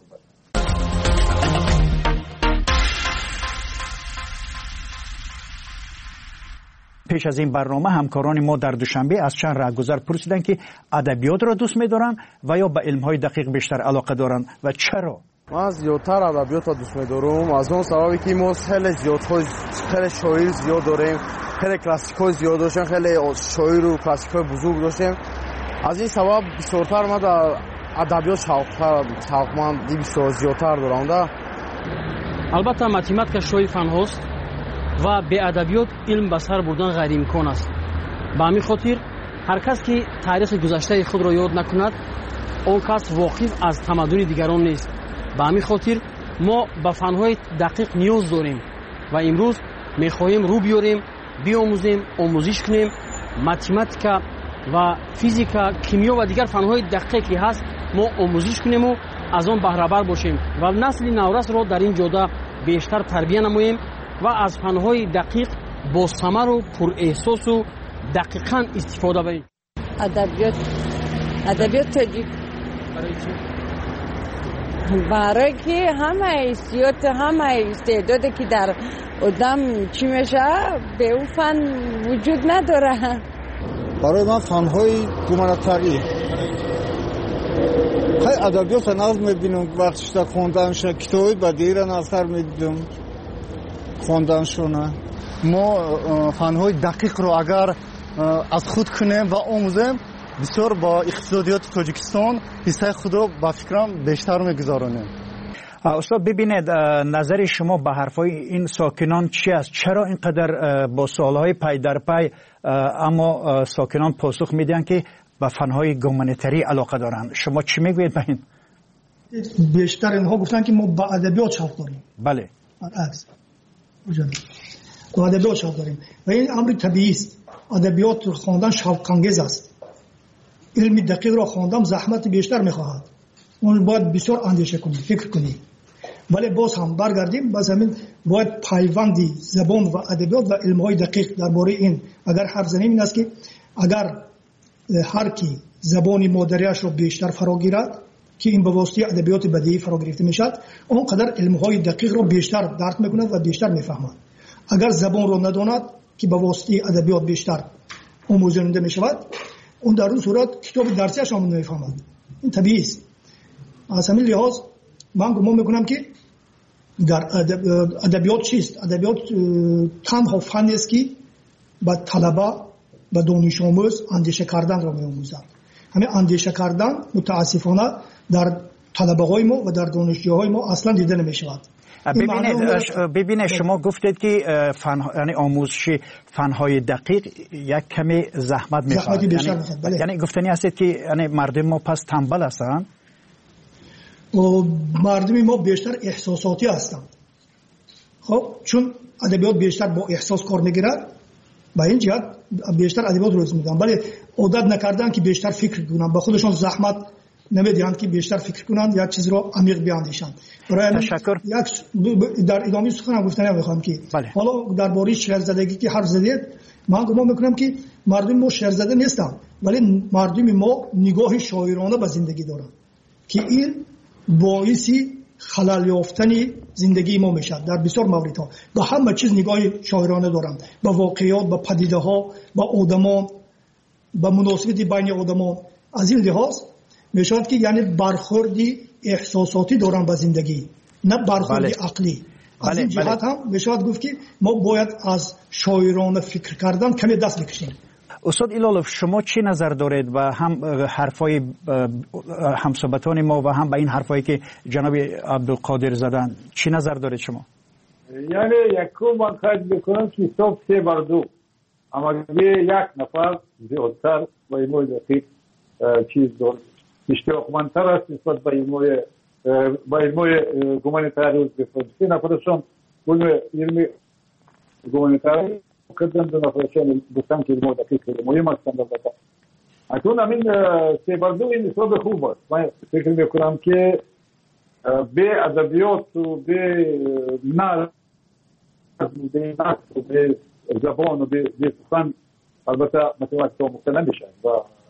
پیش از این برنامه همکاران ما در دوشنبه از چند رهگذر پرسیدند که ادبیات را دوست می‌دارند و یا به علم‌های دقیق بیشتر علاقه دارند و چرا؟ من زیادتر ادبیات را دوست می‌دارم از اون سببی که ما خیلی شاعر زیاد داریم، خیلی کلاسیک‌های زیاد داشتیم، خیلی شاعر و کلاسیک‌های بزرگ داشتیم. از این سبب بسیارتر ما در ادبیات شوقمندی بسیار زیادتر دارم. البته ماتماتیک شوی فن هاست و به ادبیات علم به سر بردن غیر امکان است. به همین خاطر هر کس که تاریخ گذشته خود را یاد نکند اون کس واقف از تمدن دیگران نیست. به همین خاطر ما به فن‌های دقیق نیاز داریم و امروز می‌خواهیم رو بیاریم، بیاموزیم، آموزش کنیم. ماتماتیک و فیزیک، کیمیا و دیگر فن‌های دقیقی هست ما آموزش کنیم و از آن بهره بر باشیم و نسل نورس را در این جاده بیشتر تربیت نماییم و از فن‌های دقیق با ثمر و پر احساس و دقیقاً استفاده کنیم. ادبیات تاجیک برای که همه استعدادی که در آدم چی میشه به اون فن وجود نداره. برای من فن‌های گمانه‌تری خیلی ادبیات نظم می‌بینم وقتی شده خواندنش کتابی بدیهی را نظر می‌دیدم خواندنشونه. ما فن‌های دقیق رو اگر از خود کنیم و آموزیم بسیار با اقتصادیات تاجیکستان حصه خود رو با فکرم بیشتر می‌گذارونیم. استاد ببینید نظر شما به حرفای این ساکنان چی است؟ چرا اینقدر با سوالهای پی در پی اما ساکنان پاسخ میدن که به فنهای گومانیتری علاقه دارند؟ شما چی میگویید به این؟ بیشتر اینها گفتن که ما به ادبیات شوق داریم. بله. برعکس. به ادبیات شوق داریم و این امر طبیعی است. ادبیات خواندن شوق انگیز است. علم دقیق را خواندن زحمت بیشتر میخواهد. اون باید بسیار اندیشه کنی، فکر کنی. ولی باز هم برگردیم باز همین باید پیوندی زبان و ادبیات و علم‌های دقیق درباره این اگر حرف زنیم این است که اگر هر کی زبان مادریش رو بیشتر فرا گیرد که این به واسطه ادبیات بدیهی فرا گرفته میشد اونقدر علم‌های دقیق رو بیشتر درک میکند و بیشتر میفهمد. اگر زبان رو نداند که به واسطه ادبیات بیشتر آموزنده میشود اون در اون صورت کتاب درسیش هم نمیفهمد. این طبیعی است. از همین لحاظ من گمان میکنم که در ادبیات چیست؟ ادبیات تنها فنی است که به طلبه به دانش آموز اندیشه کردن را می‌آموزد. همین اندیشه کردن متاسفانه در طلبه های ما و در دانشجوهای ما اصلا دیده نمی‌شود. ببینید شما گفتید که یعنی آموزش فنهای دقیق یک کمی زحمت می‌خواد. یعنی گفتنی هست که یعنی مردم ما پس تنبل هستند. مردم ما بیشتر احساساتی هستند. خب چون ادبیات بیشتر با احساس کار میگیرد با این جهت بیشتر ادبیات روز میدن ولی عادت نکردن که بیشتر فکر کنن به خودشون زحمت نمیدهند که بیشتر فکر کنن یک چیز رو عمیق بیاندیشند. تشکر. در ادامه سخنم گفتنم میخوام که حالا درباره شعرزدگی که حرف زدید من گمان میکنم که مردم ما شعرزده نیستند ولی مردم ما نگاه شاعرانه به زندگی دارند که این باعثی خلل یافتن زندگی ما میشد. در بسیار موردها به همه چیز نگاه شاعرانه دارند، به واقعیات، به پدیده ها، به آدمان، به مناسبت بین آدمان. از این لحاظ میشود که یعنی برخوردی احساساتی دارند به زندگی نه برخوردی عقلی. از این جهت هم میشود گفت که ما باید از شاعرانه فکر کردن کمی دست بکشیم. استاد ایلالوف شما چی نظر دارید و هم حرفای همصحبتان ما و هم به این حرفایی که جناب عبدالقادر زدن چی نظر دارید شما؟ یعنی یکو من خواهد بکنم که حساب 3-2 اما یک نفر زیادتر با ایموی دقیق چیز دارد اشتراکمندتر است نسبت با ایموی گمانیتاری روز بفرد 3 نفرشون علم گمانیتاری کردن 2 نفرشون گفتن که ایموی دقیق مهم هستند. اکنون همین 3-2 این حساب خوب است. من فکر میکنم که به ادبیات و به نظم و به زبان و به سخن البته متوجه مختلف میشن و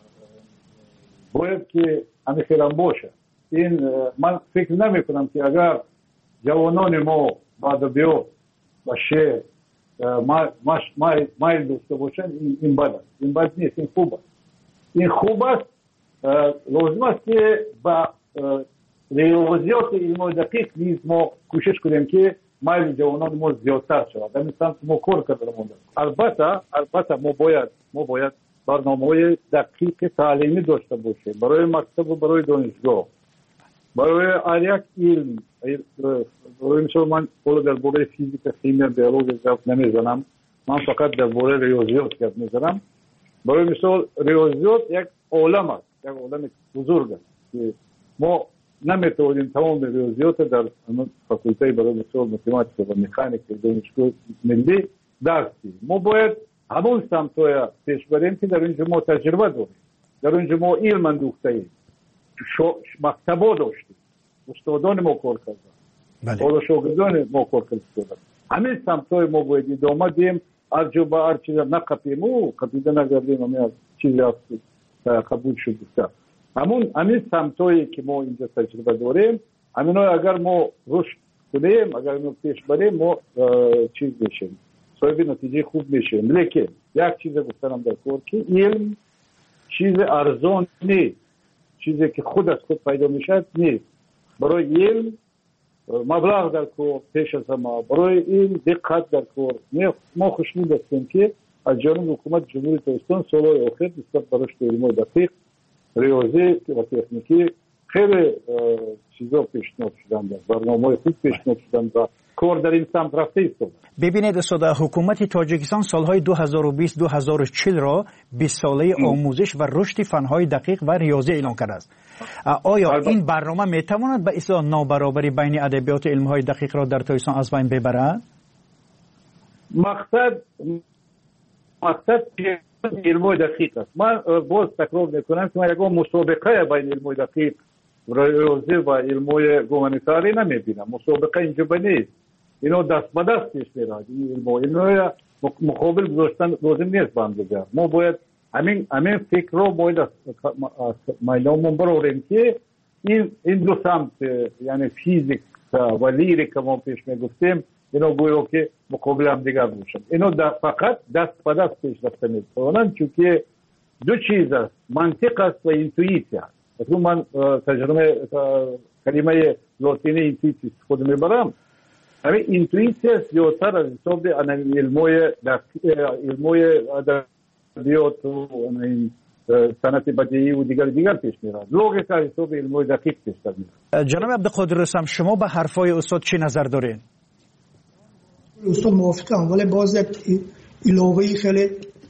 باید که همه خیلی باشه. این من فکر نمی کنم که اگر جوانان ما با ادبیات و شعر مایل داشته باشن این بد است. این بد نیست، این خوب است. این خوب است. لازم است که با ریاضیات علمی دقیق نیز ما کوشش کنیم که مایل جوانان ما زیادتر شود. در مثلا ما کار کردیم. البته ما باید برنامه‌های دقیق تعلیمی داشته باشیم برای مکتب و برای دانشگاه، برای هر یک علم. برای مثال من درباره فیزیک، شیمی، بیولوژی حرف نمیزنم، من فقط درباره ریاضیات حرف میزنم. برای مثال ریاضیات یک عالم است، یک عالم بزرگ است که ما نمیتونیم تمام ریاضیات در فاکولته برای مثال متماتیک و مکانیک دانشگاه ملی درس بدیم. ما باید همون سمت‌های پیش بریم که در اینجا ما تجربه داریم، در اینجا ما علم اندوخته‌ایم، مکتبا داشتیم، استادان ما کار کردن، حالا شاگردان ما کار کردن. همین سمت‌های ما باید ادامه دیم، هر جا با هر چیز نقپیم و قپیده نگردیم، همین چیزی قبول شد گفته. همین سمت‌هایی که ما اینجا تجربه داریم، همینا اگر ما رشد کنیم، اگر ما پیش بریم، ما چیز بشیم، صاحب نتیجه خوب میشیم. لیکن یک چیز گفتم در کار که علم چیز ارزان نیست، چیزی که خود از خود پیدا میشد نیست. برای علم مبلغ در کار پیش از ما، برای علم دقت در کار. ما خوشنود هستیم که از جانب حکومت جمهوری تاجیکستان سالهای اخیر نسبت به رشد علمی دقیق، ریاضی و تکنیکی خیلی چیزا پیشنهاد شدن، برنامه‌های خوب پیشنهاد شدن و کار در این سمت رفته است. ببینید استاد، حکومت تاجیکستان سالهای 2020-2040 را 20 ساله آموزش و رشد فنهای دقیق و ریاضی اعلام کرده است. آیا این برنامه میتواند به اصلاح نابرابری بین ادبیات علمهای دقیق را در تاجیکستان از بین ببرد؟ مقصد علمهای دقیق است. من باز تکرار میکنم که من یک مسابقه بین علمهای دقیق ریاضی و علمهای گومانیتاری نمیبینم. مسابقه اینجا نیست. اینو دست به دست پیش میرد. علمهای مقابل گذاشتن لازم نیست با هم دیگر. ما باید همین فکر رو باید از میدانمون براریم که این دو سمت، یعنی فیزیک و لیریک ما پیش میگفتیم، اینو گویا که مقابل هم دیگر باشن. اینو فقط دست به دست پیش رفته میتونن، چون که دو چیز است، منطق است و اینتویسیا. مثلا من ترجمه کلمه لاتینی اینتویسیا خود میبرم. همین اینتویسیا زیادتر از حساب علمای ادبیات و صنعت بدیعی و دیگر پیش میرن. لوگیک از حساب علمای دقیق پیش میرن. جناب عبدالقادر رستم، شما به حرفای استاد چی نظر دارین؟ استاد موافقم، ولی باز یک علاوه خیلی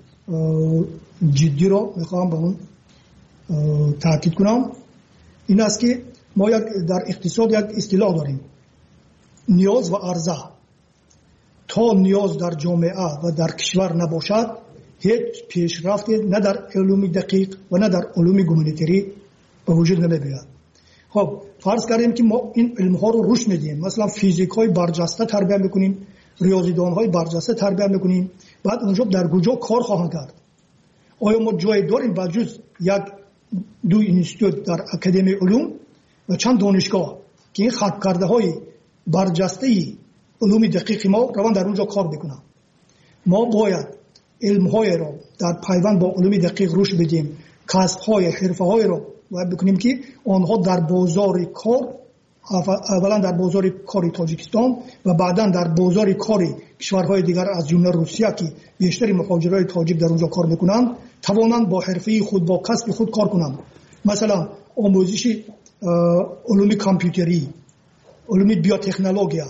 جدی رو میخوام به اون تاکید کنم. این است که ما در اقتصاد یک اصطلاح داریم، نیاز و عرضه. تا نیاز در جامعه و در کشور نباشد، هیچ پیشرفتی نه در علوم دقیق و نه در علوم گومانیتری به وجود نمیاد. خب فرض کردیم که ما این علمها رو رشد میدیم، مثلا فیزیک های برجسته تربیت میکنیم، ریاضیدان های برجسته تربیت میکنیم، بعد اونجا در کجا کار خواهند کرد؟ آیا ما جای داریم بجز یک دو اینستیتوت در اکادمی علوم و چند دانشگاه که این خط کرده های برجسته علوم دقیق ما روان در اونجا کار بکنن؟ ما باید علم های را در پیوند با علوم دقیق رشد بدیم، کسب های حرفه های را باید بکنیم که آنها در بازار کار، اولا در بازار کار تاجیکستان و بعدا در بازار کار کشورهای دیگر از جمله روسیه که بیشتر مهاجرای تاجیک در اونجا کار میکنند، توانند با حرفه خود، با کسب خود کار کنند. مثلا آموزش علوم کامپیوتری، علوم بیوتکنولوژی،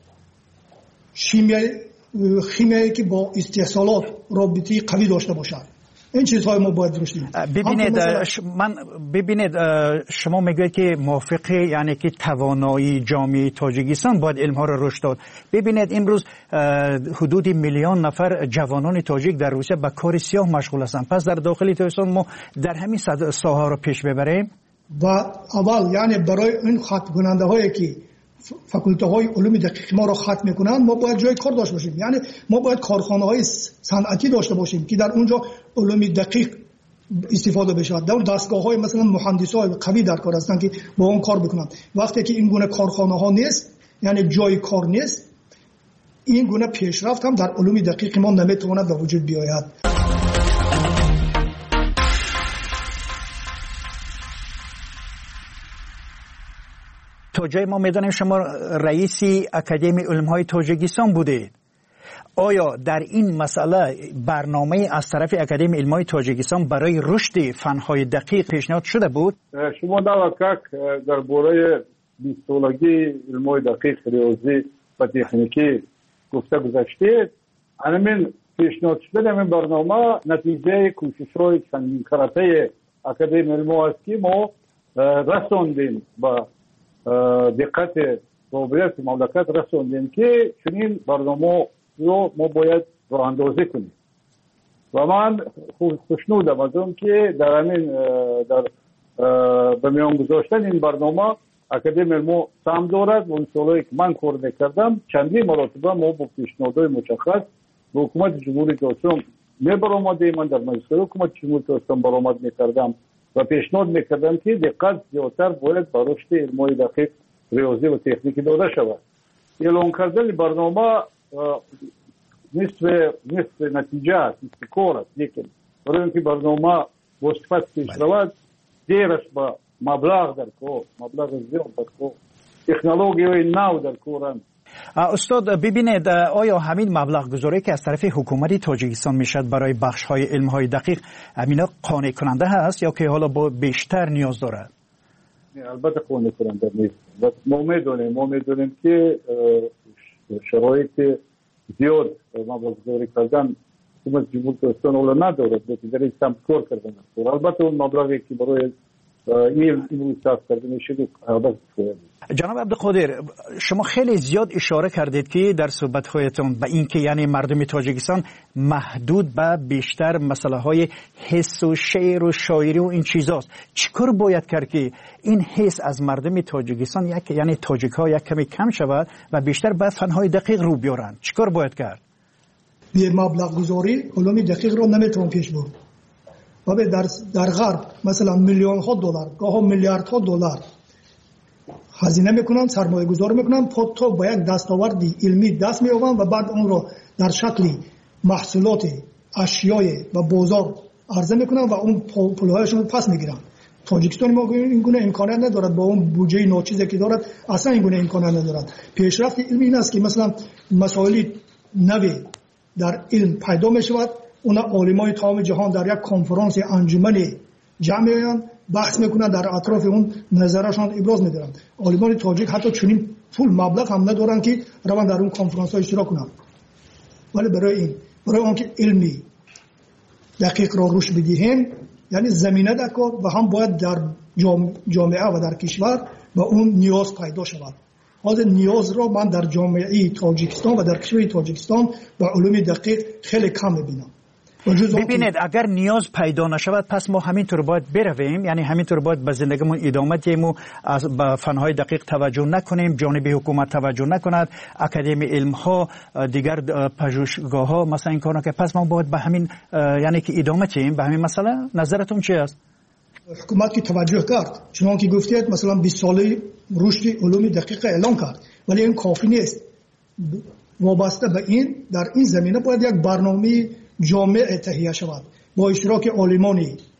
شیمیایی که با استحصالات رابطه قوی داشته باشد. این چیزهای ما باید درست کنیم. ببینید شما میگوید که موافقه، یعنی که توانایی جامعه تاجیکستان باید علمها را رشد داد. ببینید امروز حدود 1 میلیون نفر جوانان تاجیک در روسیه به کار سیاه مشغول هستند. پس در داخل تاجیکستان ما در همین ساحه را پیش ببریم و اول یعنی برای این ختم کننده هایی که فاکولته های علوم دقیق ما را ختم میکنن، ما باید جای کار داشته باشیم. یعنی ما باید کارخانه های صنعتی داشته باشیم که در اونجا علوم دقیق استفاده بشه. در دستگاه های مثلا مهندس های قوی در کار هستن که با اون کار بکنن. وقتی که این گونه کارخانه ها نیست، یعنی جای کار نیست، این گونه پیشرفت هم در علوم دقیق ما نمیتواند به وجود بیاید. تا جای ما میدانیم شما رئیس اکادمی علم‌های تاجیکستان بودید. آیا در این مسئله برنامه از طرف اکادمی علم‌های تاجیکستان برای رشد فن‌های دقیق پیشنهاد شده بود؟ شما در درباره بیستولگی علم‌های دقیق ریاضی و تکنیکی گفته گذاشتید. همین پیشنهاد شده در این برنامه نتیجه کوشش‌های چندین کراته اکادمی علم‌ها است که ما رساندیم با دقت قابلیت مملکت رساندیم که چنین برنامه رو ما باید راه اندازی کنیم و من خوشنودم از اون که در همین به میان گذاشتن این برنامه اکادمی علم‌ها سهم دارد و اون سالهایی که من کار میکردم چندین مرتبه ما با پیشنهادهای مشخص به حکومت جمهوری اسلامی میبرآمدیم. من در مجلس حکومت جمهوری اسلامی برآمد میکردم و پیشنهاد میکردم که دقت زیادتر باید به رشد علم‌های دقیق ریاضی و تکنیکی داده شود. اعلان کردن برنامه نصف نتیجه است، نصف کار است، لیکن برای اینکه برنامه با صفت پیش رود دیرش با مبلغ در کار، مبلغ زیاد در کار، تکنولوژی نو در کارند. استاد ببینید آیا همین مبلغ گذاری که از طرف حکومت تاجیکستان میشد برای بخش های علم های دقیق همینا قانع کننده هست یا که حالا با بیشتر نیاز دارد؟ البته قانع کننده نیست. ما میدونیم که شرایط زیاد مبلغ گذاری کردن حکومت جمهوری اسلامی اولا ندارد، در این سمت کار کردن. البته اون مبلغی که برای این صرف کردن شده البته جناب عبدالقادر شما خیلی زیاد اشاره کردید که در صحبت‌هایتون به این که یعنی مردم تاجیکستان محدود به بیشتر مسئله های حس و شعر و شاعری و این چیزاست. چیکار باید کرد که این حس از مردم تاجیکستان یعنی تاجیک ها یک کمی کم شود و بیشتر به فن‌های دقیق رو بیارن؟ چیکار باید کرد؟ به مبلغ گذاری علوم دقیق رو نمیتون پیش برد. و در غرب مثلا میلیون ها دلار گاه میلیارد ها دلار هزینه میکنن، سرمایه گذاری میکنن تا با یک دستاوردی علمی دست مییابن و بعد اون رو در شکل محصولات اشیای و بازار عرضه میکنن و اون پولهایشون رو پس میگیرن. تاجیکستان ما این گونه امکانات ندارد، با اون بودجه ناچیزی که دارد اصلا این گونه امکانات ندارد. پیشرفت علمی این است که مثلا مسائل نوی در علم پیدا میشود، اون عالمای تمام جهان در یک کنفرانس انجمن جمع میشن، بحث میکنن، در اطراف اون نظرشان ابراز میدارن. عالمان تاجیک حتی چنین پول مبلغ هم ندارن که روان در اون کنفرانس ها اشتراک کنن. ولی برای اونکه علمی دقیق را روش بدهیم یعنی زمینه در کار و هم باید در جامعه و در کشور با اون نیاز پیدا شود. حاضر نیاز را من در جامعه تاجیکستان و در کشور تاجیکستان با علوم دقیق خیلی کم میبینم. ببینید اگر نیاز پیدا نشود پس ما همینطور باید برویم، یعنی همینطور باید به زندگیمون ادامه دهیم و به فنهای دقیق توجه نکنیم، جانب حکومت توجه نکند، اکادمی علم ها دیگر پژوهشگاه ها مثلا این کارا که پس ما باید به همین یعنی که ادامه دهیم به همین مسئله. نظرتون چی است؟ حکومت که توجه کرد چون که گفتید مثلا 20 ساله رشد علوم دقیق اعلام کرد ولی این کافی نیست. وابسته به این در این زمینه باید یک برنامه جامع تهیه شود با اشتراک عالمان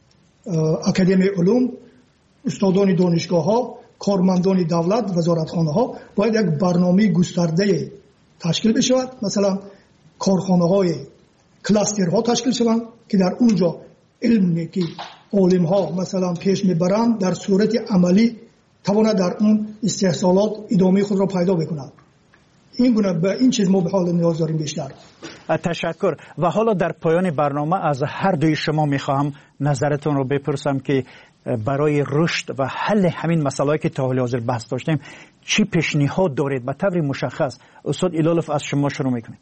اکادمی علوم، استادان دانشگاه ها، کارمندان دولت، وزارتخانه ها. باید یک برنامه گسترده تشکیل بشود، مثلا کارخانه های کلاستر ها تشکیل شوند که در اونجا علمی که عالم ها مثلا پیش میبرند در صورت عملی تواند در اون استحصالات ادامه خود را پیدا بکند. این گونه به این چیز ما به حال نیاز داریم بیشتر. تشکر. و حالا در پایان برنامه از هر دوی شما میخواهم نظرتون رو بپرسم که برای رشد و حل همین مسائلی که تا حال حاضر بحث داشتیم چی پیشنهاد دارید به طور مشخص؟ استاد ایلالوف از شما شروع میکنیم.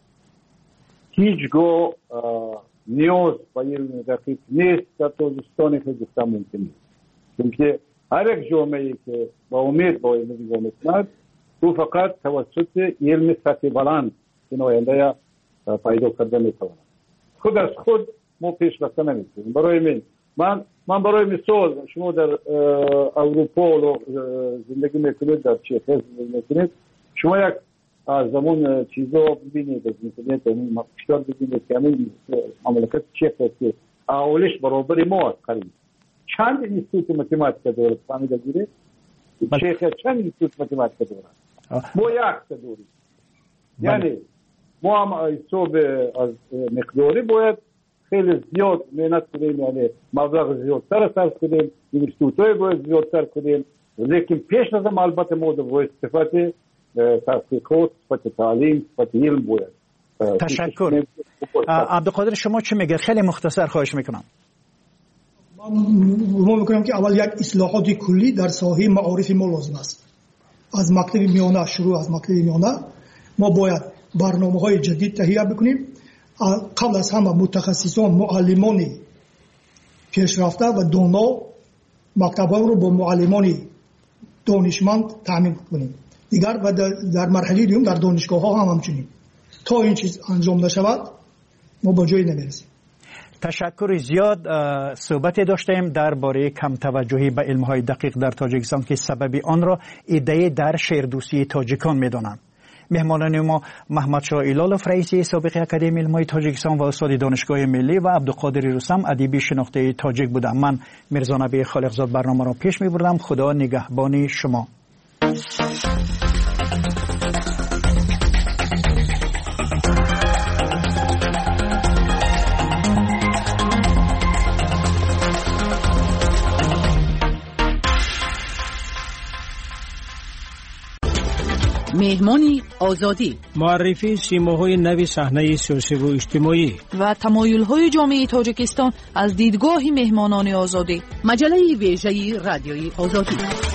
هیچگاه نیاز به علم دقیق نیست در تاجیکستان خودستان ممکن نیست، چون هر یک جامعه‌ای که با امید با علم نگاه میکند او فقط توسط علم سطح بلند این آینده پیدا کرده میتواند. خود از خود ما پیش رفته نمیتونیم. برای من برای مثال شما در اروپا زندگی میکنید، در چیخ زندگی میکنید، شما یک از زمان چیزا ببینید از اینترنت این کشور ببینید که همین مملکت چیخ که اولش برابر ما است قریب. چند اینستیتوت متماتیک دارد فهمیده گیرید؟ چه چند قسمت مکتب دارن ما یک داریم. یعنی ما هم حساب از مقداری باید خیلی زیاد محنت کنیم، یعنی مبلغ زیادتر صرف کنیم، اینستیتوت‌های باید زیادتر کنیم، لیکن پیش از البته ما باید صفت تحقیقات، صفت تعلیم، صفت علم باید. تشکر. عبدالقادر شما چی میگه؟ خیلی مختصر خواهش میکنم. ما میکنم که اول یک اصلاحات کلی در ساحه معارف ما لازم است. از مکتب میانه شروع، از مکتب میانه ما باید برنامه‌های جدید تهیه بکنیم. قبل از همه متخصصان، معلمان پیشرفته و دانا مکتب‌ها رو با معلمان دانشمند تامین کنیم. دیگر و در مرحله دوم در دانشگاه‌ها هم همچنین. تا این چیز انجام نشود ما با جایی نمیرسیم. تشکر زیاد. صحبت داشتیم درباره کم توجهی به علم‌های دقیق در تاجیکستان که سبب آن را ایده در شهردوستی تاجیکان می‌دانند. مهمانان ما محمد شاه ایلالوف رئیس سابق اکادمی علم‌های تاجیکستان و استاد دانشگاه ملی و عبدالقادر رستم ادیب شناخته تاجیک بودم. من میرزا نبی خالقزاد برنامه را پیش می‌بردم. خدا نگهبان شما. مهمانی آزادی، معرفی سیماهای نوی صحنه سیاسی و اجتماعی و تمایل‌های جامعه تاجیکستان از دیدگاه مهمانان آزادی. مجله ویژه رادیوی آزادی.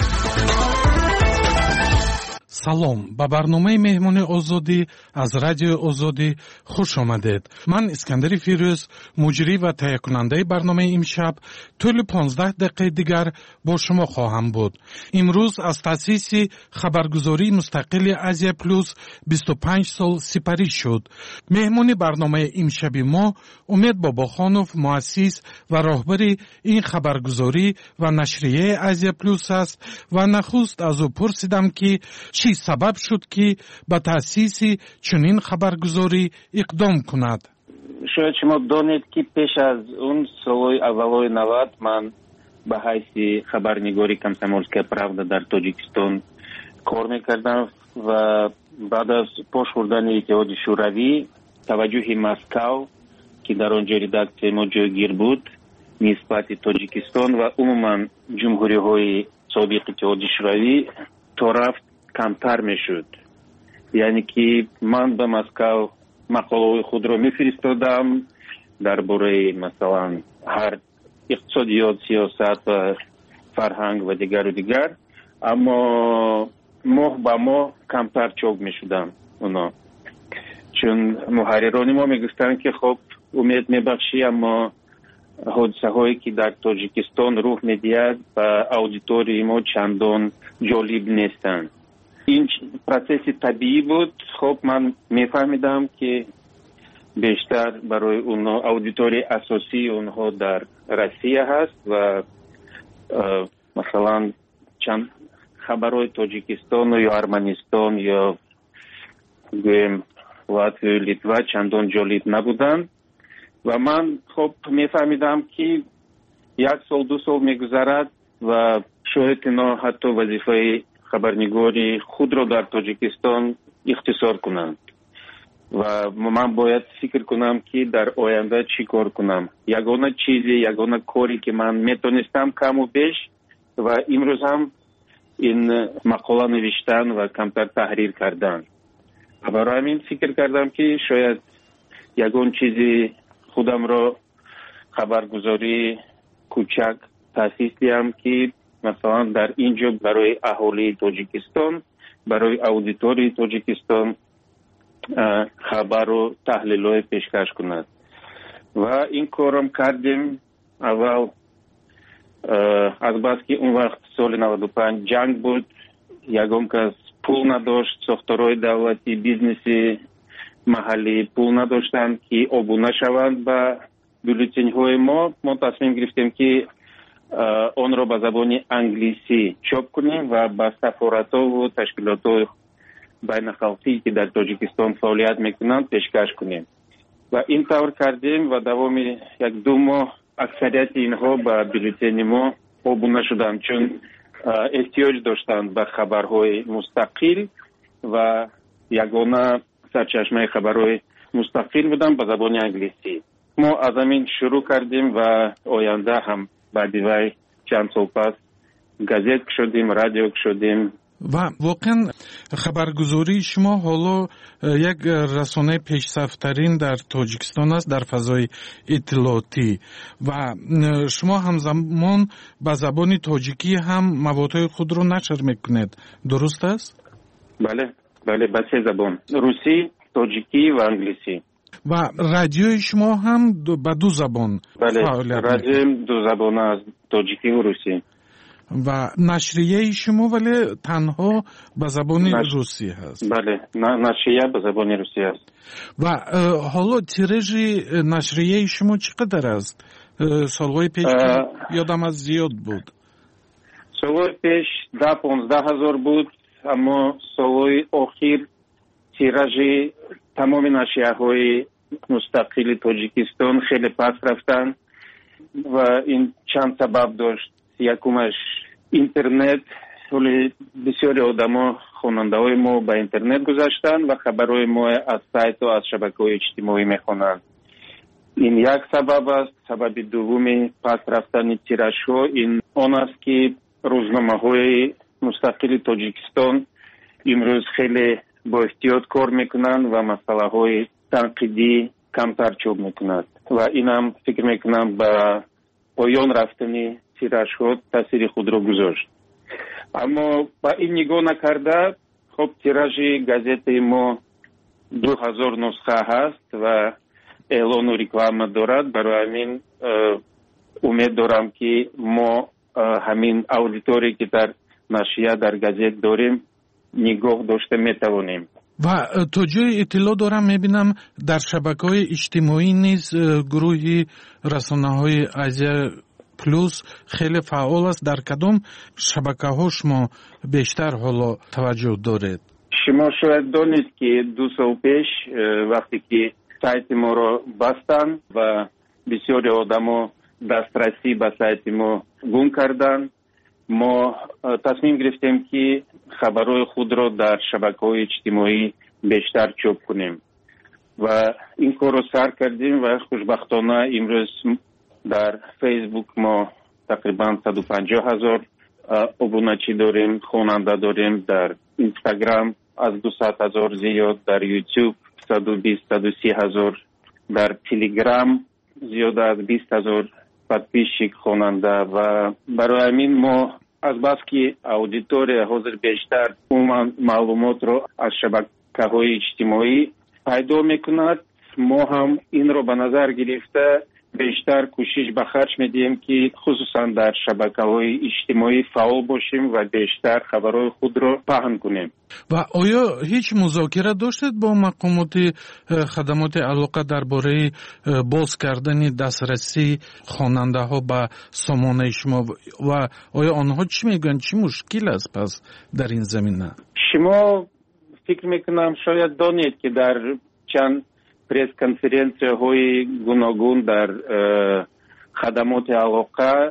салом ба барномаи меҳмони озодӣ аз радиои озодӣ хуш омадед. ман искандари фирӯз, муҷрӣ ва таҳиякунандаи барномаи имшаб тӯли 15 дақиқаи дигар бо шумо хоҳам буд. имрӯз аз таъсиси хабаргузории мустақили Азия плюс 25 сол сипарӣ шуд. меҳмони барномаи имшаби мо умед бобохонов муассис ва роҳбари ин хабаргузорӣ ва нашрияи Азия плюс аст ва нахуст аз ӯ пурсидам ки چی سبب شد که به تأسیس چنین خبرگزاری اقدام کند؟ شاید شما دانید که پیش از اون سالهای اولای 90 من به حیث خبرنگاری کمسомольская правда در تاجیکستان کار میکردم و بعد از پاشوردن اتحاد شوروی توجه مسکو که در آنجا ردکسیای ما جایگیر بود نسبت تاجیکستان و عموما جمهوری های سابق اتحاد شوروی تا رفت کمتر میشد. یعنی که من به مسکو مقاله خود را میفرستادم درباره مثلا هر اقتصادیات، سیاست و فرهنگ و دیگر، اما ماه به ماه کمتر چاپ میشدم اونا، چون محرران ما میگفتن که خب امید میبخشی اما حادثه هایی که در تاجیکستان رخ میدهد و اودیتوری ما چندان جالب نیستند. این پروسس طبیعی بود. خب من میفهمیدم که بیشتر برای اونها اودیتوری اساسی اونها در روسیه هست و مثلا چند خبرهای تاجیکستان یا ارمنستان یا لاتوی، لیتوا چندان جالب نبودند و من خب میفهمیدم که 1 سال 2 سال میگذرد و شاید اینا حتی وظیفه خبرنگاری خود را در تاجیکستان اختصار کنند و من باید فکر کنم که در آینده چی کار کنم. یگانه کاری که من میتونستم کم و بیش و امروز هم این مقاله نوشتن و کمتر تحریر کردن. و برای همین فکر کردم که شاید یگان چیزی خودم را خبرگزاری کوچک تأسیس دهم که مثلا در اینجا برای اهالی تاجیکستان، برای اودیتوری تاجیکستان خبر و تحلیل‌های پیشکش کند و این کارم کردیم. اول از بس که اون وقت سال 95 جنگ بود، یگان کس پول نداشت، ساختارهای دولتی، بیزنسی محلی پول نداشتند که آبونه شوند به بولتن‌های ما تصمیم گرفتیم که آن را به زبان انگلیسی چاپ کنیم و به سفارت‌ها و تشکیلات بین‌الخلقی که در تاجیکستان فعالیت میکنند پیشکش کنیم و این طور کردیم و دوام 1-2 ماه اکثریت اینها به بولتن ما آبونه شدند، چون احتیاج داشتند به خبرهای مستقل و یگانه سرچشمه خبرهای مستقل بودن به زبان انگلیسی. ما از همین شروع کردیم و آینده هم بعد وی چند سال پس گازت شدیم، رادیو شدیم. و واقعا خبرگزاری شما حالا یک رسانه پیشرفت‌ترین در تاجیکستان است در فضای اطلاعاتی و شما همزمان به زبان تاجیکی هم موادهای خود رو نشر میکنید، درست است؟ بله به سه زبان، روسی، تاجیکی و انگلیسی. و رادیوی شما هم به دو زبان فعالیت می‌کند؟ رادیو دو زبان است، تاجیکی و روسی. و نشریه شما ولی تنها به زبان روسی هست؟ بله، نشریه به زبان روسی هست. و حالا تیراژ نشریه شما چقدر است؟ سالهای پیش یادم از زیاد بود. سالهای پیش 10-15 هزار بود، اما سالهای اخیر تیراژ تمام نشریه های مستقل تاجیکستان خیلی پس رفتن و این چند سبب داشت. یکمش اینترنت، بسیاری آدما خواننده ما به اینترنت گذاشتن و خبرهای ما از سایت و از شبکه‌های اجتماعی میخوانند. این یک سبب است. سبب دومی پس رفتن تیراژها این آن است که روزنامه‌های مستقل تاجیکستان امروز خیلی با احتیاط کار میکنند و مسئله‌های تنقیدی کمتر چاپ میکنند و اینم فکر میکنم به پایان رفتن تیراژها تاثیر خود را گذاشت. اما با این نگاه نکرده، خب تیراژ گازت ما 2000 نسخه هست و اعلان و رکلام دارد. برای همین امید دارم که ما همین اودیتوری که در نشریه در گازت داریم نگاه داشته میتوانیم. و تا جای اطلاع دارم میبینم در شبکه‌های اجتماعی نیز گروه رسانه‌های آزیا پلوس خیلی فعال است. در کدام شبکه‌ها شما بیشتر حالا توجه دارید؟ شما شاید دانید که 2 سال پیش وقتی که سایت ما را بستن و بسیاری آدما دسترسی به سایت ما گم کردن، ما تصمیم گرفتیم که خبرهای خود را در شبکه‌های اجتماعی بیشتر چاپ کنیم و این کار را سر کردیم و خوشبختانه امروز در فیسبوک ما تقریبا 150,000 ابونچی داریم، خواننده داریم. در اینستاگرام از 200,000 زیاد، در یوتیوب 120-130,000، در تلگرام زیاد از 20,000 подписчик خواننده و برای همین ما از بس که اودیتوری حاضر بیشتر معلومات رو از شبکه‌های اجتماعی پیدا میکند، ما هم این رو به نظر گرفته بیشتر کوشش به خرج میدیم که خصوصا در شبکه‌های اجتماعی فعال باشیم و بیشتر خبرهای خود را پهن کنیم. و آیا هیچ مذاکره داشتید با مقامات خدمات علاقه درباره باز کردن دسترسی خواننده ها به سامانه شما و آیا آنها چی میگن، چی مشکل است پس در این زمینه؟ شما فکر میکنم شاید دانید که در چند پریس کنفرانسی های گوناگون در خدمات علاقه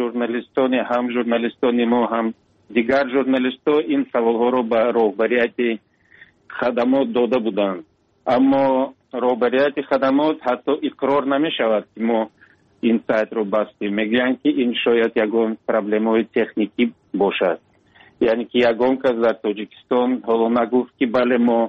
ژورنالیستان ما هم دیگر ژورنالیست‌ها این سوال‌ها رو به رهبریت خدمات داده بودند، اما رهبریت خدمات حتی اقرار نمی‌شود که ما این سایت رو بستیم. میگن که این شاید یگان پرابلم‌های تکنیکی باشد، یعنی که یگان کس در تاجیکستان حالا نگفت که بله ما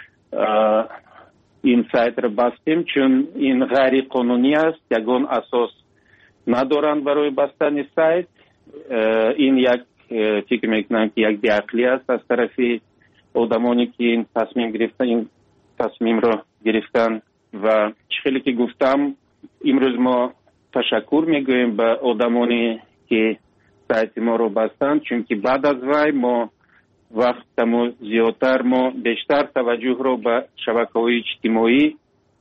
این سایت رو بستیم چون این غیر قانونی است، یگان اساس ندارند برای بستن سایت. این یک فکر میکنم که یک بی‌عقلی است از طرف آدمانی که این تصمیم را گرفتن و خیلی که گفتم امروز ما تشکر میگوییم به آدمانی که سایت ما رو بستن، چون که بعد از وی ما وقتمو زیادتر ما بیشتر توجه رو به شبکه‌های اجتماعی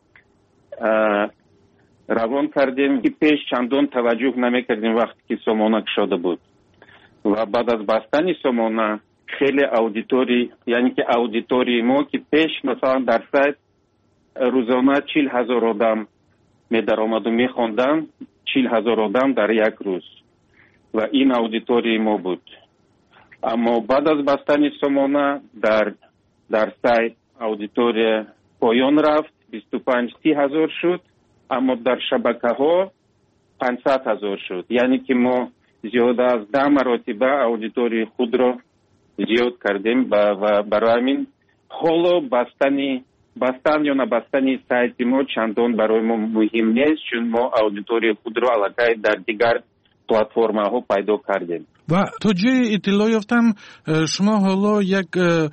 روان کردیم که پیش چندان توجه نمیکردیم وقتی که سامانه شده بود و بعد از بستن سامانه خیلی اودیتوری، یعنی که اودیتوری ما که پیش مثلا در سایت روزانه 40,000 آدم می درآمد و می خواندن، 40,000 آدم در یک روز و این اودیتوری ما بود اما بعد از بستن سامانه در сайт аудитория پایان رفت. 25-30 هزار شد، اما در شبکه ها 500 هزار شد. یعنی که ما زیاد از 10 مراتبه аудитория خود را زیاد کردیم و برای همین حالا بستن یا نبستن سایت ما چندان برای ما مهم نیست، چون ما аудитория خود را علاقه در دیگر پلتفرم ها پیدا کردیم. و تا جای اطلاع یافتم شما حالا یک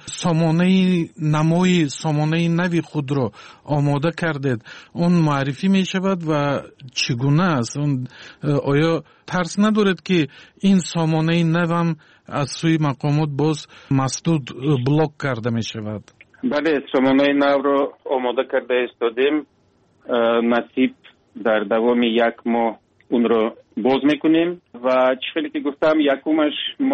سامانه نوی خود را آماده کردید. اون معرفی می شود و چگونه است؟ آیا ترس ندارد که این سامانه نوم از سوی مقامات باز مسدود بلاک کرده می شود؟ بله، سامانه نو را آماده کرده استادیم. نصیب در دوام 1 ماه اون را باز میکنیم و چیزی که گفتم یکمش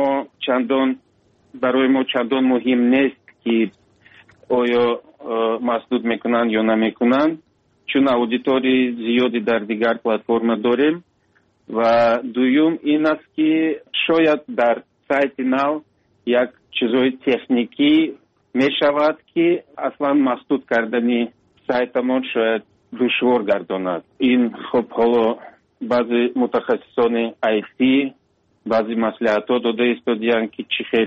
برای ما چندان مهم نیست که آیا مسدود میکنن یا نمیکنن، چون аудитории زیادی در دیگر پلتفرم داریم. و دوم این است که شاید در سایت نو یک چیزای تکنیکی میشود که اصلا مسدود کردن سایتمان شاید دشوار گرداند. این خب حالا بعضی متخصصان IT بعضی مصلحت‌ها داده استادیان که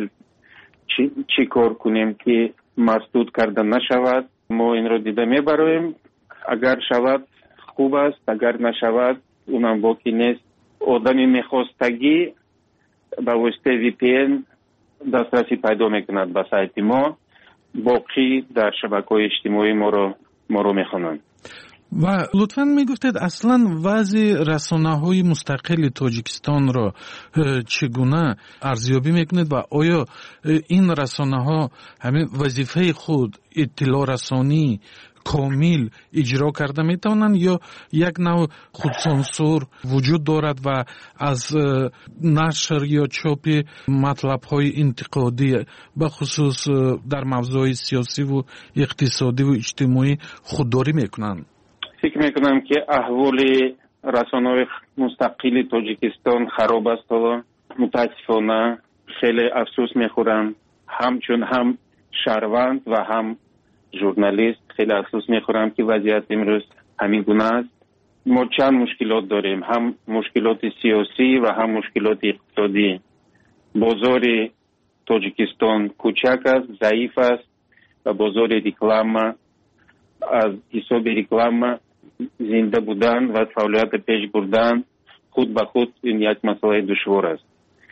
چی کار کنیم که مسدود کرده نشود. ما این را دیده میبریم. اگر شود خوب است، اگر نشود اونم باقی نیست. آدمی میخواستگی با واسطه VPN دسترسی پیدا میکند به سایت ما، باقی در شبکه‌های اجتماعی ما رو میخوانند. و لطفاً میگفتید اصلاً وضع رسانه‌های مستقل تاجیکستان را چگونه ارزیابی میکنید و آیا این رسانه‌ها همین وظیفه خود اطلاع رسانی کامل اجرا کرده میتونن یا یک نوع خودسانسور وجود دارد و از نشر یا چاپ مطلب‌های انتقادی به خصوص در موضوع سیاسی و اقتصادی و اجتماعی خودداری میکنن؟ فکر میکنم که احوال رسانه‌های مستقل تاجیکستان خراب است و متاسفانه خیلی افسوس میخورم. همچون هم شهروند و هم ژورنالیست خیلی افسوس میخورم که وضعیت امروز همین گونه است. ما چند مشکلات داریم، هم مشکلات سیاسی و هم مشکلات اقتصادی. بازار تاجیکستان کوچک است، ضعیف است و بازار ریکلام از حساب ریکلام زنده بودن و فعالیت پیش بردن خود به خود این یک مسئله دشوار است.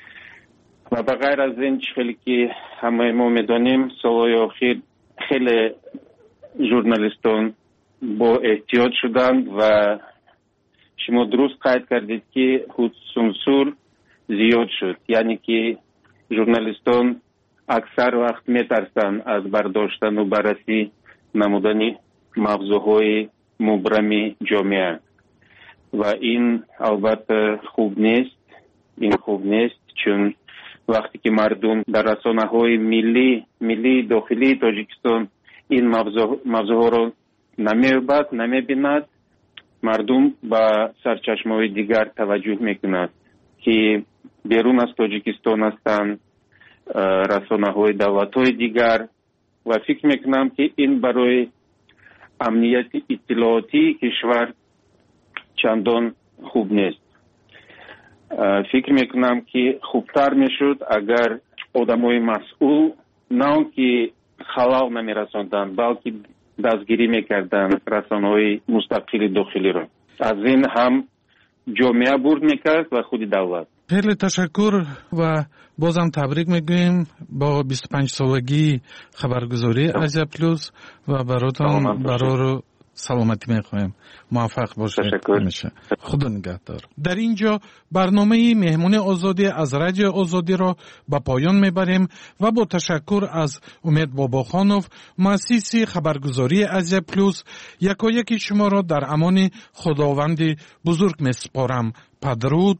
و بغیر از این چیزی که همه ما میدانیم سالهای اخیر خیلی ژورنالیستان با احتیاط شدند و شما درست قید کردید که خودسانسور زیاد شد. یعنی که ژورنالیستان اکثر وقت میترسند از برداشتن و بررسی نمودن موضوعهای مبرم جامعه و این البته خوب نیست چون وقتی که مردم در رسانه‌های ملی داخلی تاجیکستان این موضوع را نمی‌بیند، مردم با سرچشمه‌های دیگر توجه می‌کند که بیرون از تاجیکستان هستند، رسانه‌های دولت‌های دیگر و فکر می‌کنم که این برای امنیت اطلاعاتی کشور چندان خوب نیست. فکر میکنم که خوبتر میشد اگر آدمای مسئول نه که خلال نمیرساندن بلکه دستگیری میکردن رسانه‌های مستقل داخلی را. از این هم جامعه برد میکرد و خود دولت. خیلی تشکر و بازم تبریک میگویم با 25 سالگی خبرگزاری آزیا پلوس و براتون برای سلامتی میخوایم. موفق باشید. همیشه. خدا نگهدار. در اینجا برنامه مهمون آزادی از رادیو آزادی را به پایان میبریم و با تشکر از امید باباخانوف مؤسس خبرگزاری آزیا پلوس یکایک شما را در امان خداوند بزرگ میسپارم. پدرود.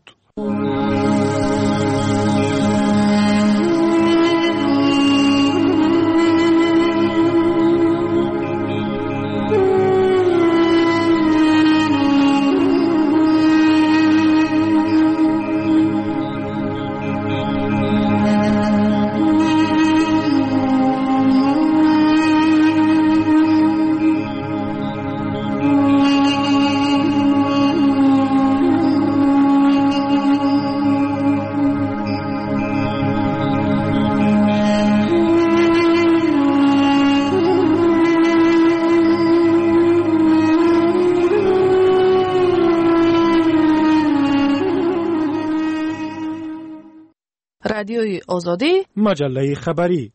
رادیوی آزادی، مجله خبری.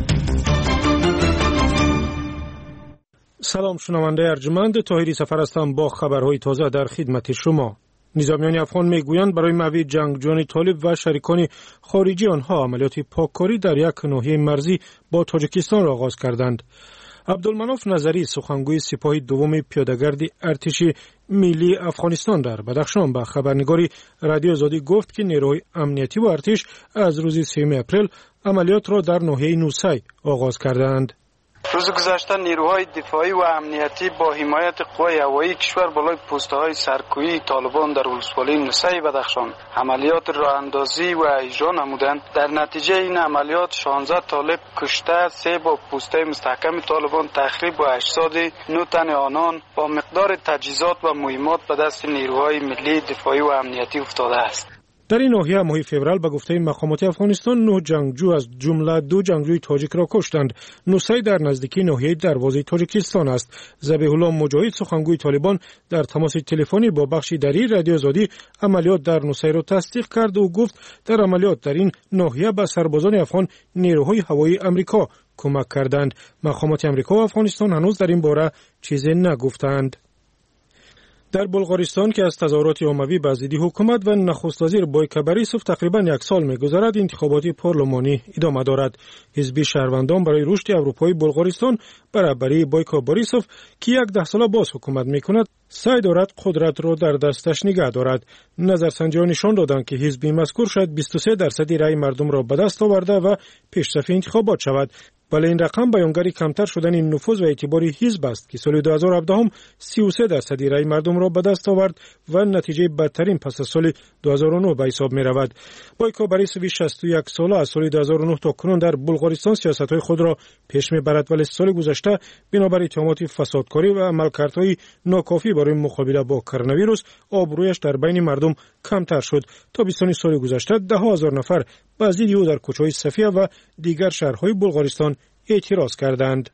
سلام شنونده ارجمند، طاهری سفر هستم با خبرهای تازه در خدمت شما. نظامیان افغان میگویند برای محو جنگجویان طالب و شریکان خارجی آنها عملیات پاککاری در یک ناحیه مرزی با تاجیکستان را آغاز کردند. عبدالمناف نظری سخنگوی سپاه دوم پیادهگرد ارتش ملی افغانستان در بدخشان به خبرنگاری رادیو آزادی گفت که نیروهای امنیتی و ارتش از روز 3 اپریل عملیات را در ناحیه نوسی آغاز کردند. روز گذشته نیروهای دفاعی و امنیتی با حمایت قوای هوایی کشور بالای پوسته‌های سرکوبی طالبان در ولسوالی نوسی بدخشان عملیات راه اندازی و اجرا نمودند. در نتیجه این عملیات 16 طالب کشته، 3 با پوسته مستحکم طالبان تخریب و اجساد 9 تن آنان با مقدار تجهیزات و مهمات به دست نیروهای ملی دفاعی و امنیتی افتاده است. در این ناحیه ماه فوریه به گفته مقامات افغانستان 9 جنگجو از جمله 2 جنگجوی تاجیک را کشتند. نوسی در نزدیکی ناحیه دروازه تاجیکستان است. ذبیح الله مجاهد سخنگوی طالبان در تماس تلفنی با بخش دری رادیو آزادی عملیات در نوسی را تصدیق کرد و گفت در عملیات در این ناحیه به سربازان افغان نیروهای هوایی امریکا کمک کردند. مقامات امریکا و افغانستان هنوز در این باره چیزی نگفتند. در بلغارستان که از تظاهرات عمومی به ضد حکومت و نخست وزیر بایکو باریسوف تقریبا 1 سال می‌گذرد، انتخابات پارلمانی ادامه دارد. حزب شهروندان برای رشد اروپایی بلغارستان برابری بایکو باریسوف که 10 ساله باز حکومت می‌کند سعی دارد قدرت را در دستش نگه دارد. نظرسنجی‌ها نشان دادند که حزب مذکور شاید 23% رأی مردم را به دست آورده و پیشرفت انتخابات شود. ولی این رقم بیانگر کمتر شدن نفوذ و اعتبار حزب است که سال 2017 هم 33% رأی مردم را به دست آورد و نتیجه بدترین پس از سال 2009 به حساب می رود. بایکو باریسوف 61 ساله از سال 2009 تا کنون در بلغارستان سیاست‌های خود را پیش می‌برد، ولی سال گذشته بنابر اتهامات فسادکاری و عملکردهای ناکافی برای مقابله با کرونا ویروس آبرویش در بین مردم کمتر شد. تا 20 سال گذشته 10,000 نفر به ضد او در کوچه‌های صفیه و دیگر شهرهای بلغارستان اعتراض کردند.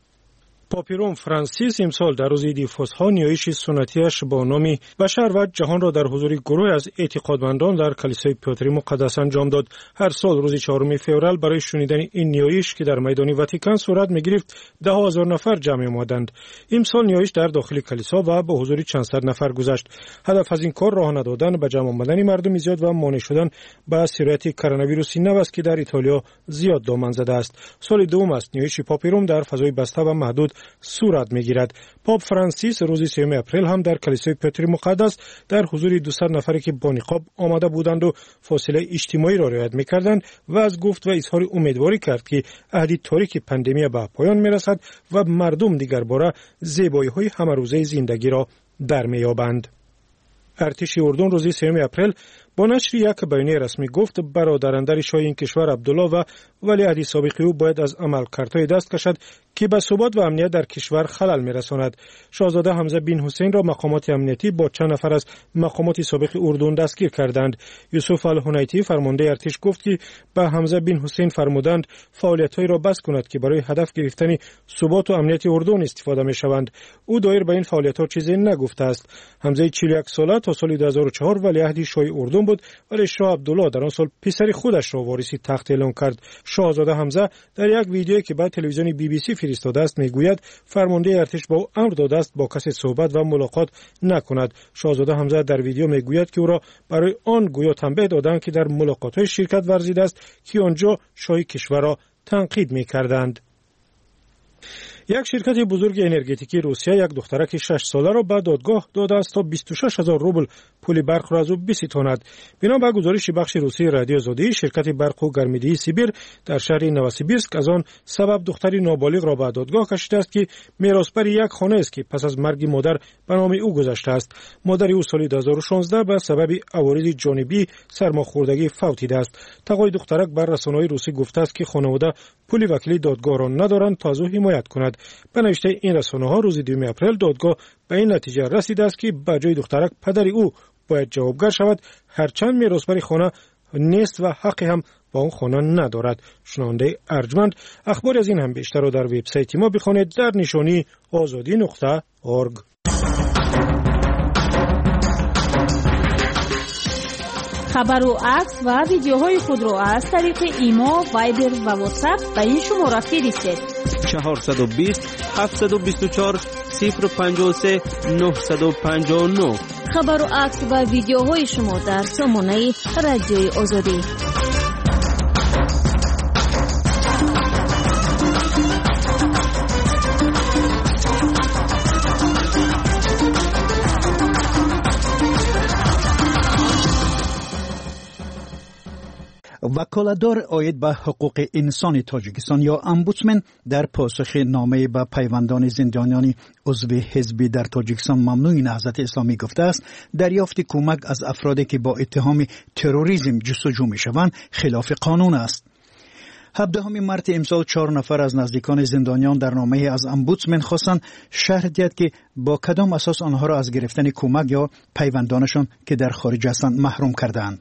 پاپ روم فرانسیس امسال در روز عید فسح نیایش سنتیش با نام بشر و جهان را در حضور گروه از اعتقادمندان در کلیسای پیتر مقدس انجام داد. هر سال روز 4 فوریه برای شنیدن این نیایش که در میدان واتیکان صورت می‌گرفت 10,000 نفر جمع آمدند. امسال نیایش در داخل کلیسا و با حضور چند صد نفر گذشت. هدف از این کار راه ندادن به جمع آمدن مردم زیاد و مانع شدن به سرایت کرونا ویروس نو است که در ایتالیا زیاد دامن زده است. سال دوم است نیایش پاپ روم در فضای بسته و محدود صورت می‌گیرد. پاپ فرانسیس روز 3 اپریل هم در کلیسای پیتر مقدس در حضور 200 نفری که با نقاب آمده بودند و فاصله اجتماعی را رعایت می‌کردند و از گفت و اظهار امیدواری کرد که عهد تاریک پاندمی به پایان می‌رسد و مردم دیگر باره زیبایی‌های همه‌روزه زندگی را در می‌یابند. ارتش اردن روز 3 اپریل با نشر یک بیانیه رسمی گفت برادراندر شاه این کشور عبدالله و ولیعهد سابق او باید از عملکردهای دست کشد که به ثبات و امنیت در کشور خلل می‌رساند. شاهزاده حمزه بن حسین را مقامات امنیتی با چند نفر از مقامات سابق اردن دستگیر کردند. یوسف الهنیتی فرمانده ارتش گفت که به حمزه بن حسین فرمودند فعالیت‌هایی را بس کند که برای هدف گرفتن ثبات و امنیت اردن استفاده می‌شوند. او دایر به این فعالیت‌ها چیزی نگفته است. حمزه 41 ساله تا سال 2004 ولیعهد شاه اردن بود، ولی شاه عبدالله در آن سال پسر خودش را وارث تخت اعلام کرد. شاهزاده حمزه در یک ویدیویی که به تلویزیون BBC فرستاده است میگوید فرمانده ارتش با او امر داده است با کسی صحبت و ملاقات نکند. شاهزاده حمزه در ویدیو میگوید که او را برای آن گویا تنبیه دادند که در ملاقات‌های شرکت ورزیده است که آنجا شاه کشور را تنقید میکردند. یک شرکت بزرگ انرژتیکی روسیه یک دخترک 6 ساله را به دادگاه داده است تا 26,000 روبل پول برق را از او بستاند. بنا به گزارش بخش روسی رادیو آزادی، شرکت برق و گرمایدهی سیبیر در شهر نوسیبیرسک از آن سبب دختری نابالغ را به دادگاه کشیده است که میراثبر یک خانه است که پس از مرگ مادر به نام او گذشته است. مادر او سال 2016 به سبب عوارض جانبی سرماخوردگی فوت دیده است. تقاضای دخترک بر رسانه‌های روسی گفته است که خانواده پول وکیل دادگاه را ندارند تا از او حمایت کند. به نوشته این رسانه‌ها روز 2 اپریل دادگاه به این نتیجه رسیده است که به جای دخترک پدر او باید جوابگر شود، هرچند میراثبر خانه نیست و حقی هم با اون خانه ندارد. شنونده ارجمند، اخبار از این هم بیشتر رو در وبسایت ما بخوانید در نشانی azadi.org. خبر و عکس و ویدیوهای خود را از طریق ایما، وایبر و واتساپ به این شماره فرستید: 420 724 053 959. خبر و عکس و ویدیوهای شما در سامانه رادیوی آزادی. وکالتدار عاید به حقوق انسان تاجیکستان یا امبودسمن در پاسخ نامه به پیوندان زندانیان عضو حزبی در تاجیکستان ممنوع نهضت اسلامی گفته است دریافت کمک از افرادی که با اتهام تروریسم جستجو می‌شوند خلاف قانون است. 17 مارس امسال 4 نفر از نزدیکان زندانیان در نامه از امبودسمن خواستند شرح دهد که با کدام اساس آنها را از گرفتن کمک یا پیوندانشان که در خارج هستند محروم کردند.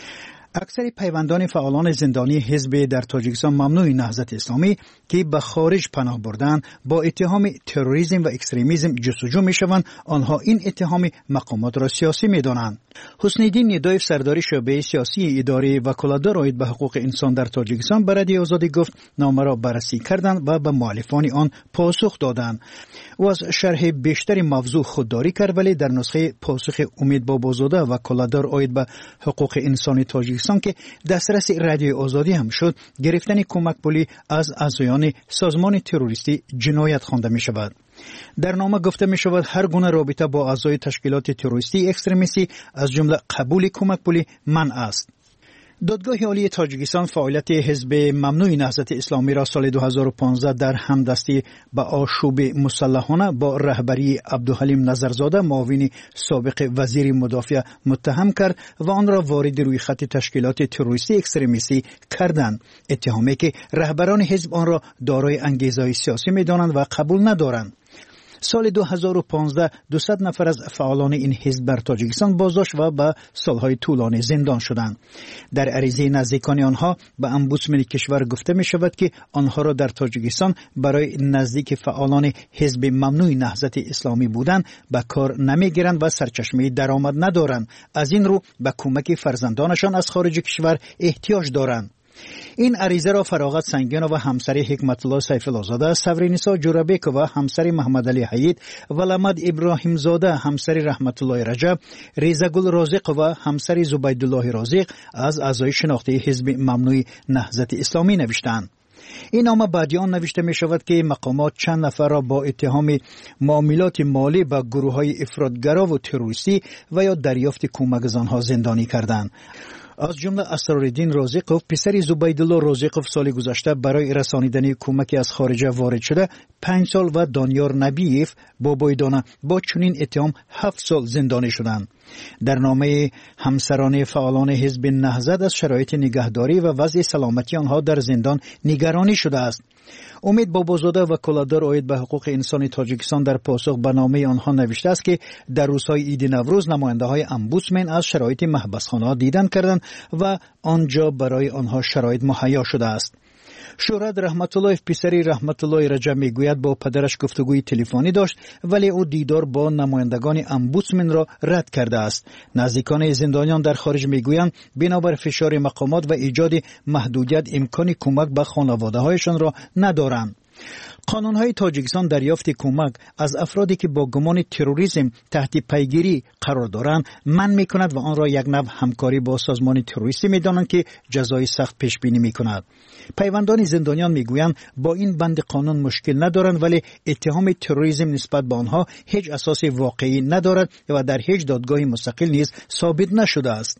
اکثر پیوندان فعالان زندانی حزب در تاجیکستان ممنوع نهضت اسلامی که به خارج پناه بردن با اتهام تروریسم و اکستریمیسم جستجو میشوند، آنها این اتهام مقامات را سیاسی میدانند. حسن الدین ندایف سرداری شعبه سیاسی اداره وکالتدار عاید به حقوق انسان در تاجیکستان به رادیو آزادی گفت نامه را بررسی کردند و به مؤلفان آن پاسخ دادند. او از شرح بیشتر موضوع خودداری کرد، ولی در نسخه پاسخ امید بابازاده وکالتدار عاید به حقوق انسان تاجیکستان که دسترس رادیو آزادی هم شد، گرفتن کمک پولی از اعضایان سازمان تروریستی جنایت خوانده می شود. در نامه گفته می شود هر گونه رابطه با اعضای تشکیلات تروریستی اکستریمیستی از جمله قبول کمک پولی منع است. دادگاه عالی تاجیکستان فعالیت حزب ممنوع نهضت اسلامی را سال 2015 در همدستی با آشوب مسلحانه با رهبری عبدالحلیم نظرزاده معاون سابق وزیر مدافع متهم کرد و آن را وارد روی خط تشکیلات تروریستی اکستریمیستی کردند، اتهامی که رهبران حزب آن را دارای انگیزه سیاسی می‌دانند و قبول ندارند. سال 2015 200 نفر از فعالان این حزب در تاجیکستان بازداشت و به سالهای طولانی زندان شدند. در عریضه نزدیکان آنها به امبودسمن کشور گفته می شود که آنها را در تاجیکستان برای نزدیک فعالان حزب ممنوع نهضت اسلامی بودند به کار نمی گیرند و سرچشمه درآمد ندارند. از این رو به کمک فرزندانشان از خارج کشور احتیاج دارند. این عریضه را فراغت سنگیان و همسر حکمت الله سیف الله زاده، سورینیسا جورابیک و همسر محمد علی حید، ولامد ابراهیم زاده همسر رحمت الله رجب، ریزگل رازق و همسر زبیدالله رازق از اعضای شناخته حزب ممنوع نهضت اسلامی نوشتند. این نامه بعدی آن نوشته می شود که مقامات چند نفر را با اتهام معاملات مالی با گروه‌های افراطگرا و تروریستی و یا دریافت کمک از آنها زندانی کردند. از جمله اسرارالدین رازقوف پسر زبیدالله رازقوف سال گذشته برای رسانیدن کمک از خارج وارد شده 5 سال و دانیار نبییف بابای دانه با چنین اتهام 7 سال زندانی شدند. در نامه همسران فعالان حزب نهضت از شرایط نگهداری و وضع سلامتی آنها در زندان نگرانی شده است. امید بابازاده وکالتدار عاید به حقوق انسان تاجیکستان در پاسخ به نامه آنها نوشته است که در روزهای عید نوروز نماینده های امبودسمن از شرایط محبسخانه دیدن کردند و آنجا برای آنها شرایط مهیا شده است. شهرت رحمت الله پسری رحمت الله رجب میگوید با پدرش گفتگوی تلفنی داشت ولی او دیدار با نمایندگان امبودسمن را رد کرده است. نزدیکان زندانیان در خارج میگویند بنابر فشار مقامات و ایجاد محدودیت امکان کمک به خانواده‌هایشان را ندارند. قانون‌های تاجیکستان دریافت کمک از افرادی که با گمان تروریسم تحت پیگیری قرار دارند منع می‌کند و آن را یک نوع همکاری با سازمان تروریستی می‌دانند که جزای سخت پیش بینی می‌کند. پیوندان زندانیان می‌گویند با این بند قانون مشکل ندارند ولی اتهام تروریسم نسبت به آنها هیچ اساس واقعی ندارد و در هیچ دادگاه مستقل نیز ثابت نشده است.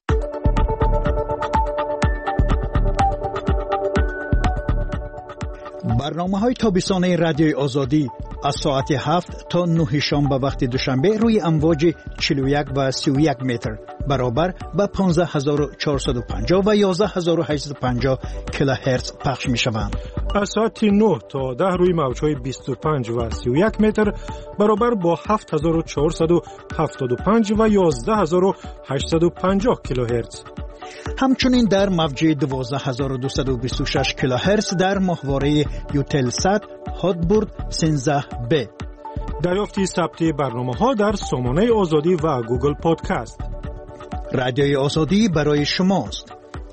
برنامه‌های تابستانه رادیوی آزادی از ساعت 7 تا 9 شنبه وقت دوشنبه روی امواج 41 و 31 متر برابر با 15450 و 11850 کیلوهرتز پخش می‌شوند. از ساعت 9 تا 10 روی موج‌های 25 و 31 متر برابر با 7475 و 11850 کیلوهرتز. همچنین در موج 12226 کیلوهرتز در ماهواره یوتلسات هاتبورد 13B. دریافت ثبت برنامه‌ها در سامانه آزادی و گوگل پادکست. رادیوی آزادی برای شماست.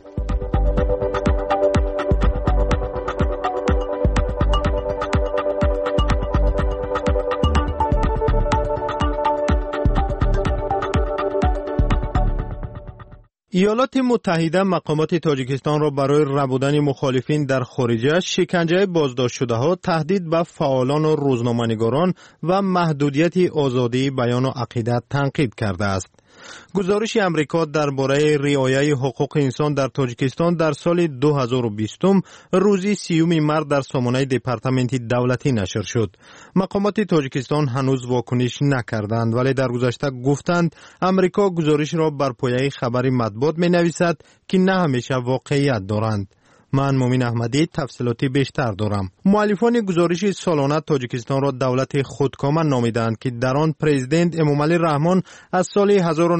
ایالات متحده مقامات تاجیکستان را برای ربودن مخالفین در خارجه شکنجه بازداشت شده ها، تهدید به فعالان و روزنامه‌نگاران و محدودیت آزادی بیان و عقیدت تنقید کرده است. گزارش امریکا درباره رعایت حقوق انسان در تاجیکستان در سال 2020 روز 30 مارس در سامانه دپارتمنت دولتی نشر شد. مقامات تاجیکستان هنوز واکنش نکردند، ولی در گذشته گفتند امریکا گزارش را بر پایه خبر مطبوعات می‌نویسد که نه همیشه واقعیت دارند. من مومن احمدی تفصیلاتی بیشتر دارم. مؤلفان گزارش سالانه تاجیکستان را دولت خودکامه نامیدند که در آن پرزیدنت امامعلی رحمان از سال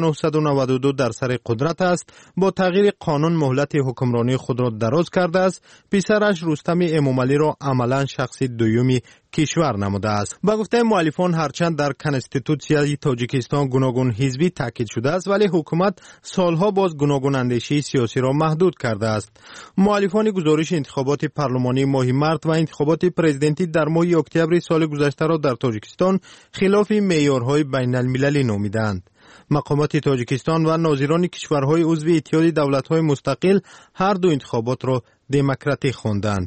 1992 در سر قدرت است. با تغییر قانون مهلت حکمرانی خود را دراز کرده است. پسرش رستم امامعلی را عملا شخص دومی کشور نموده است. با گفته مؤلفان هرچند در کنستیتوسیای تاجیکستان گوناگون حزبی تاکید شده است، ولی حکومت سالها باز گوناگون اندیشه سیاسی را محدود کرده است. مؤلفان گزارش انتخابات پارلمانی ماه مارس و انتخابات پرزیدنتی در ماه اکتبر سال گذشته را در تاجیکستان خلاف معیارهای بین المللی نامیدند. مقامات تاجیکستان و ناظران کشورهای عضو اتحاد دولت‌های مستقل هر دو انتخابات را دموکراتیک خواندند.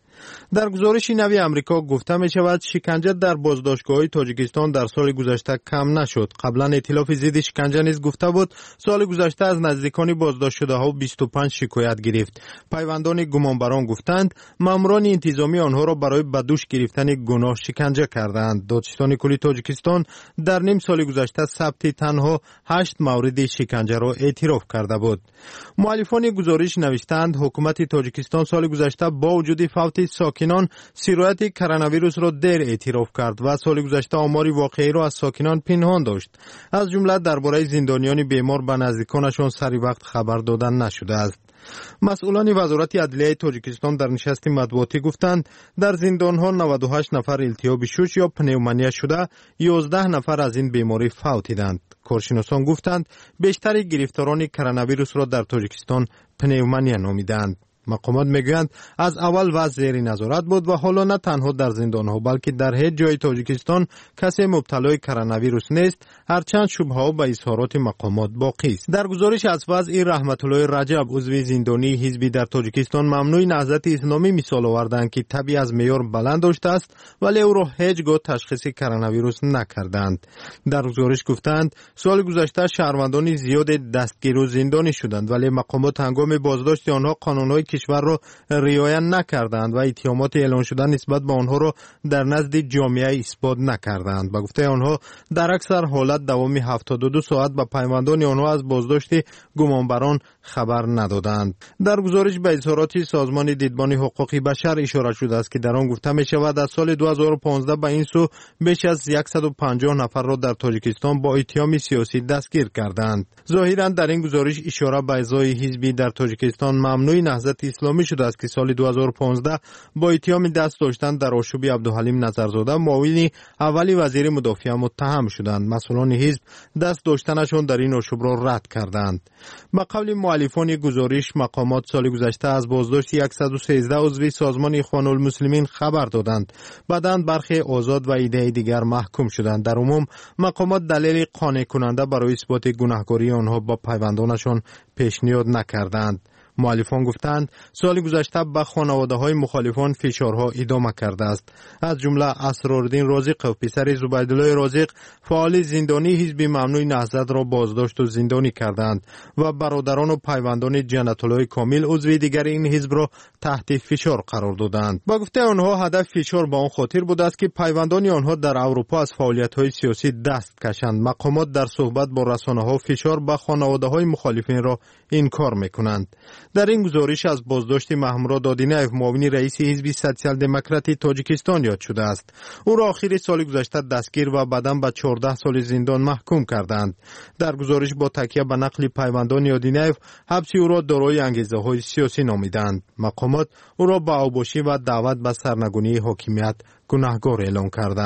در گزارش نوی امریکا گفته می شود شکنجه در بازداشتگاه‌های تاجیکستان در سال گذشته کم نشد. قبلا ائتلاف ضد شکنجه نیز گفته بود سال گذشته از نزدیکان بازداشت شده ها 25 شکایت گرفت. پیوندان گمانبران گفتند ماموران انتظامی آنها را برای به دوش گرفتن گناه شکنجه کردند. دادستان کلی تاجیکستان در نیم سال گذشته ثبت تنها 8 مورد شکنجه را اعتراف کرده بود. مؤلفان گزارش نوشتند حکومت تاجیکستان سال گذشته با وجود فوت ساکنان سرایت کرونا ویروس را دیر اعتراف کرد و سال گذشته آمار واقعی را از ساکنان پنهان داشت. از جمله درباره زندانیان بیمار به نزدیکانشان سری وقت خبر دادن نشده است. مسئولان وزارت عدلیه تاجیکستان در نشست مطبوعاتی گفتند در زندانها 98 نفر التهاب شش یا پنومونیا شده، 11 نفر از این بیماری فوت دیدند. کارشناسان گفتند بیشتر گرفتاران کرونا ویروس را در تاجیکستان پنومونیا نامیدند. مقامات میگویند از اول وضع زیر نظارت بود و حالا نه تنها در زندانها بلکه در هیچ جای تاجیکستان کسی مبتلای کرونا ویروس نیست، هرچند شبهه به اظهارات مقامات باقی است. در گزارش از وضع رحمت الله رجب عضو زندانی حزبی در تاجیکستان ممنوع نهضت اسلامی مثال آوردند که طبی از معیار بلند داشته است ولی او را هیچگاه تشخیص کرونا ویروس نکردند. در گزارش گفتند سال گذشته شهروندان زیاد دستگیر و زندانی شدند ولی مقامات هنگام بازداشت آنها قانونهای کشور را رعایت نکردند و اتهامات اعلان شده نسبت به آنها را در نزد جامعه اثبات نکردند. با گفته آنها در اکثر حالت دوام 72 ساعت به پیوندان آنها از بازداشت گمانبران خبر ندادند. در گزارش به اظهارات سازمان دیدبان حقوق بشر اشاره شده است که در آن گفته می شود از سال 2015 به این سو بیش از 150 نفر را در تاجیکستان با اتهام سیاسی دستگیر کردند. ظاهرا در این گزارش اشاره به اعضای حزبی در تاجیکستان ممنوع نهضت اسلامی شده است که سال 2015 با اتهام دست داشتن در آشوب عبدالحلیم نظرزاده معاون اول وزیر مدافع متهم شدند. مسئولان حزب دست داشتنشان در این آشوب را رد کردند. به قول مؤلفان گزارش مقامات سال گذشته از بازداشت 113 عضو سازمان اخوان المسلمین خبر دادند. بعداً برخی آزاد و ایده دیگر محکوم شدند. در عموم مقامات دلیل قانع کننده برای اثبات گناهکاری آنها با پیوندانشان پیشنهاد نکردند. مؤلفان گفتند سال گذشته به خانواده‌های مخالفان فشارها ادامه کرده است. از جمله اسرارالدین رازق و پسر زبیدالله رازق فعال زندانی حزب ممنوع نهضت را بازداشت و زندانی کردند و برادران و پیوندان جنت الله کامل عضو دیگر این حزب را تحت فشار قرار دادند. با گفته آنها هدف فشار به آن خاطر بوده است که پیوندان آنها در اروپا از فعالیت‌های سیاسی دست کشند. مقامات در صحبت با رسانه‌ها فشار به خانواده‌های مخالفین را انکار می‌کنند. در این گزارش از بازداشت محمود دادینیف معاون رئیس حزب سوسیال دموکراتی تاجیکستان یاد شده است. او را آخر سال گذشته دستگیر و بعداً به 14 سال زندان محکوم کردند. در گزارش با تکیه به نقل پیوندان دادینیف حبس او را دارای انگیزه‌های سیاسی نامیدند. مقامات او را با اوباشی و دعوت به سرنگونی حاکمیت گناهکار اعلام کردند.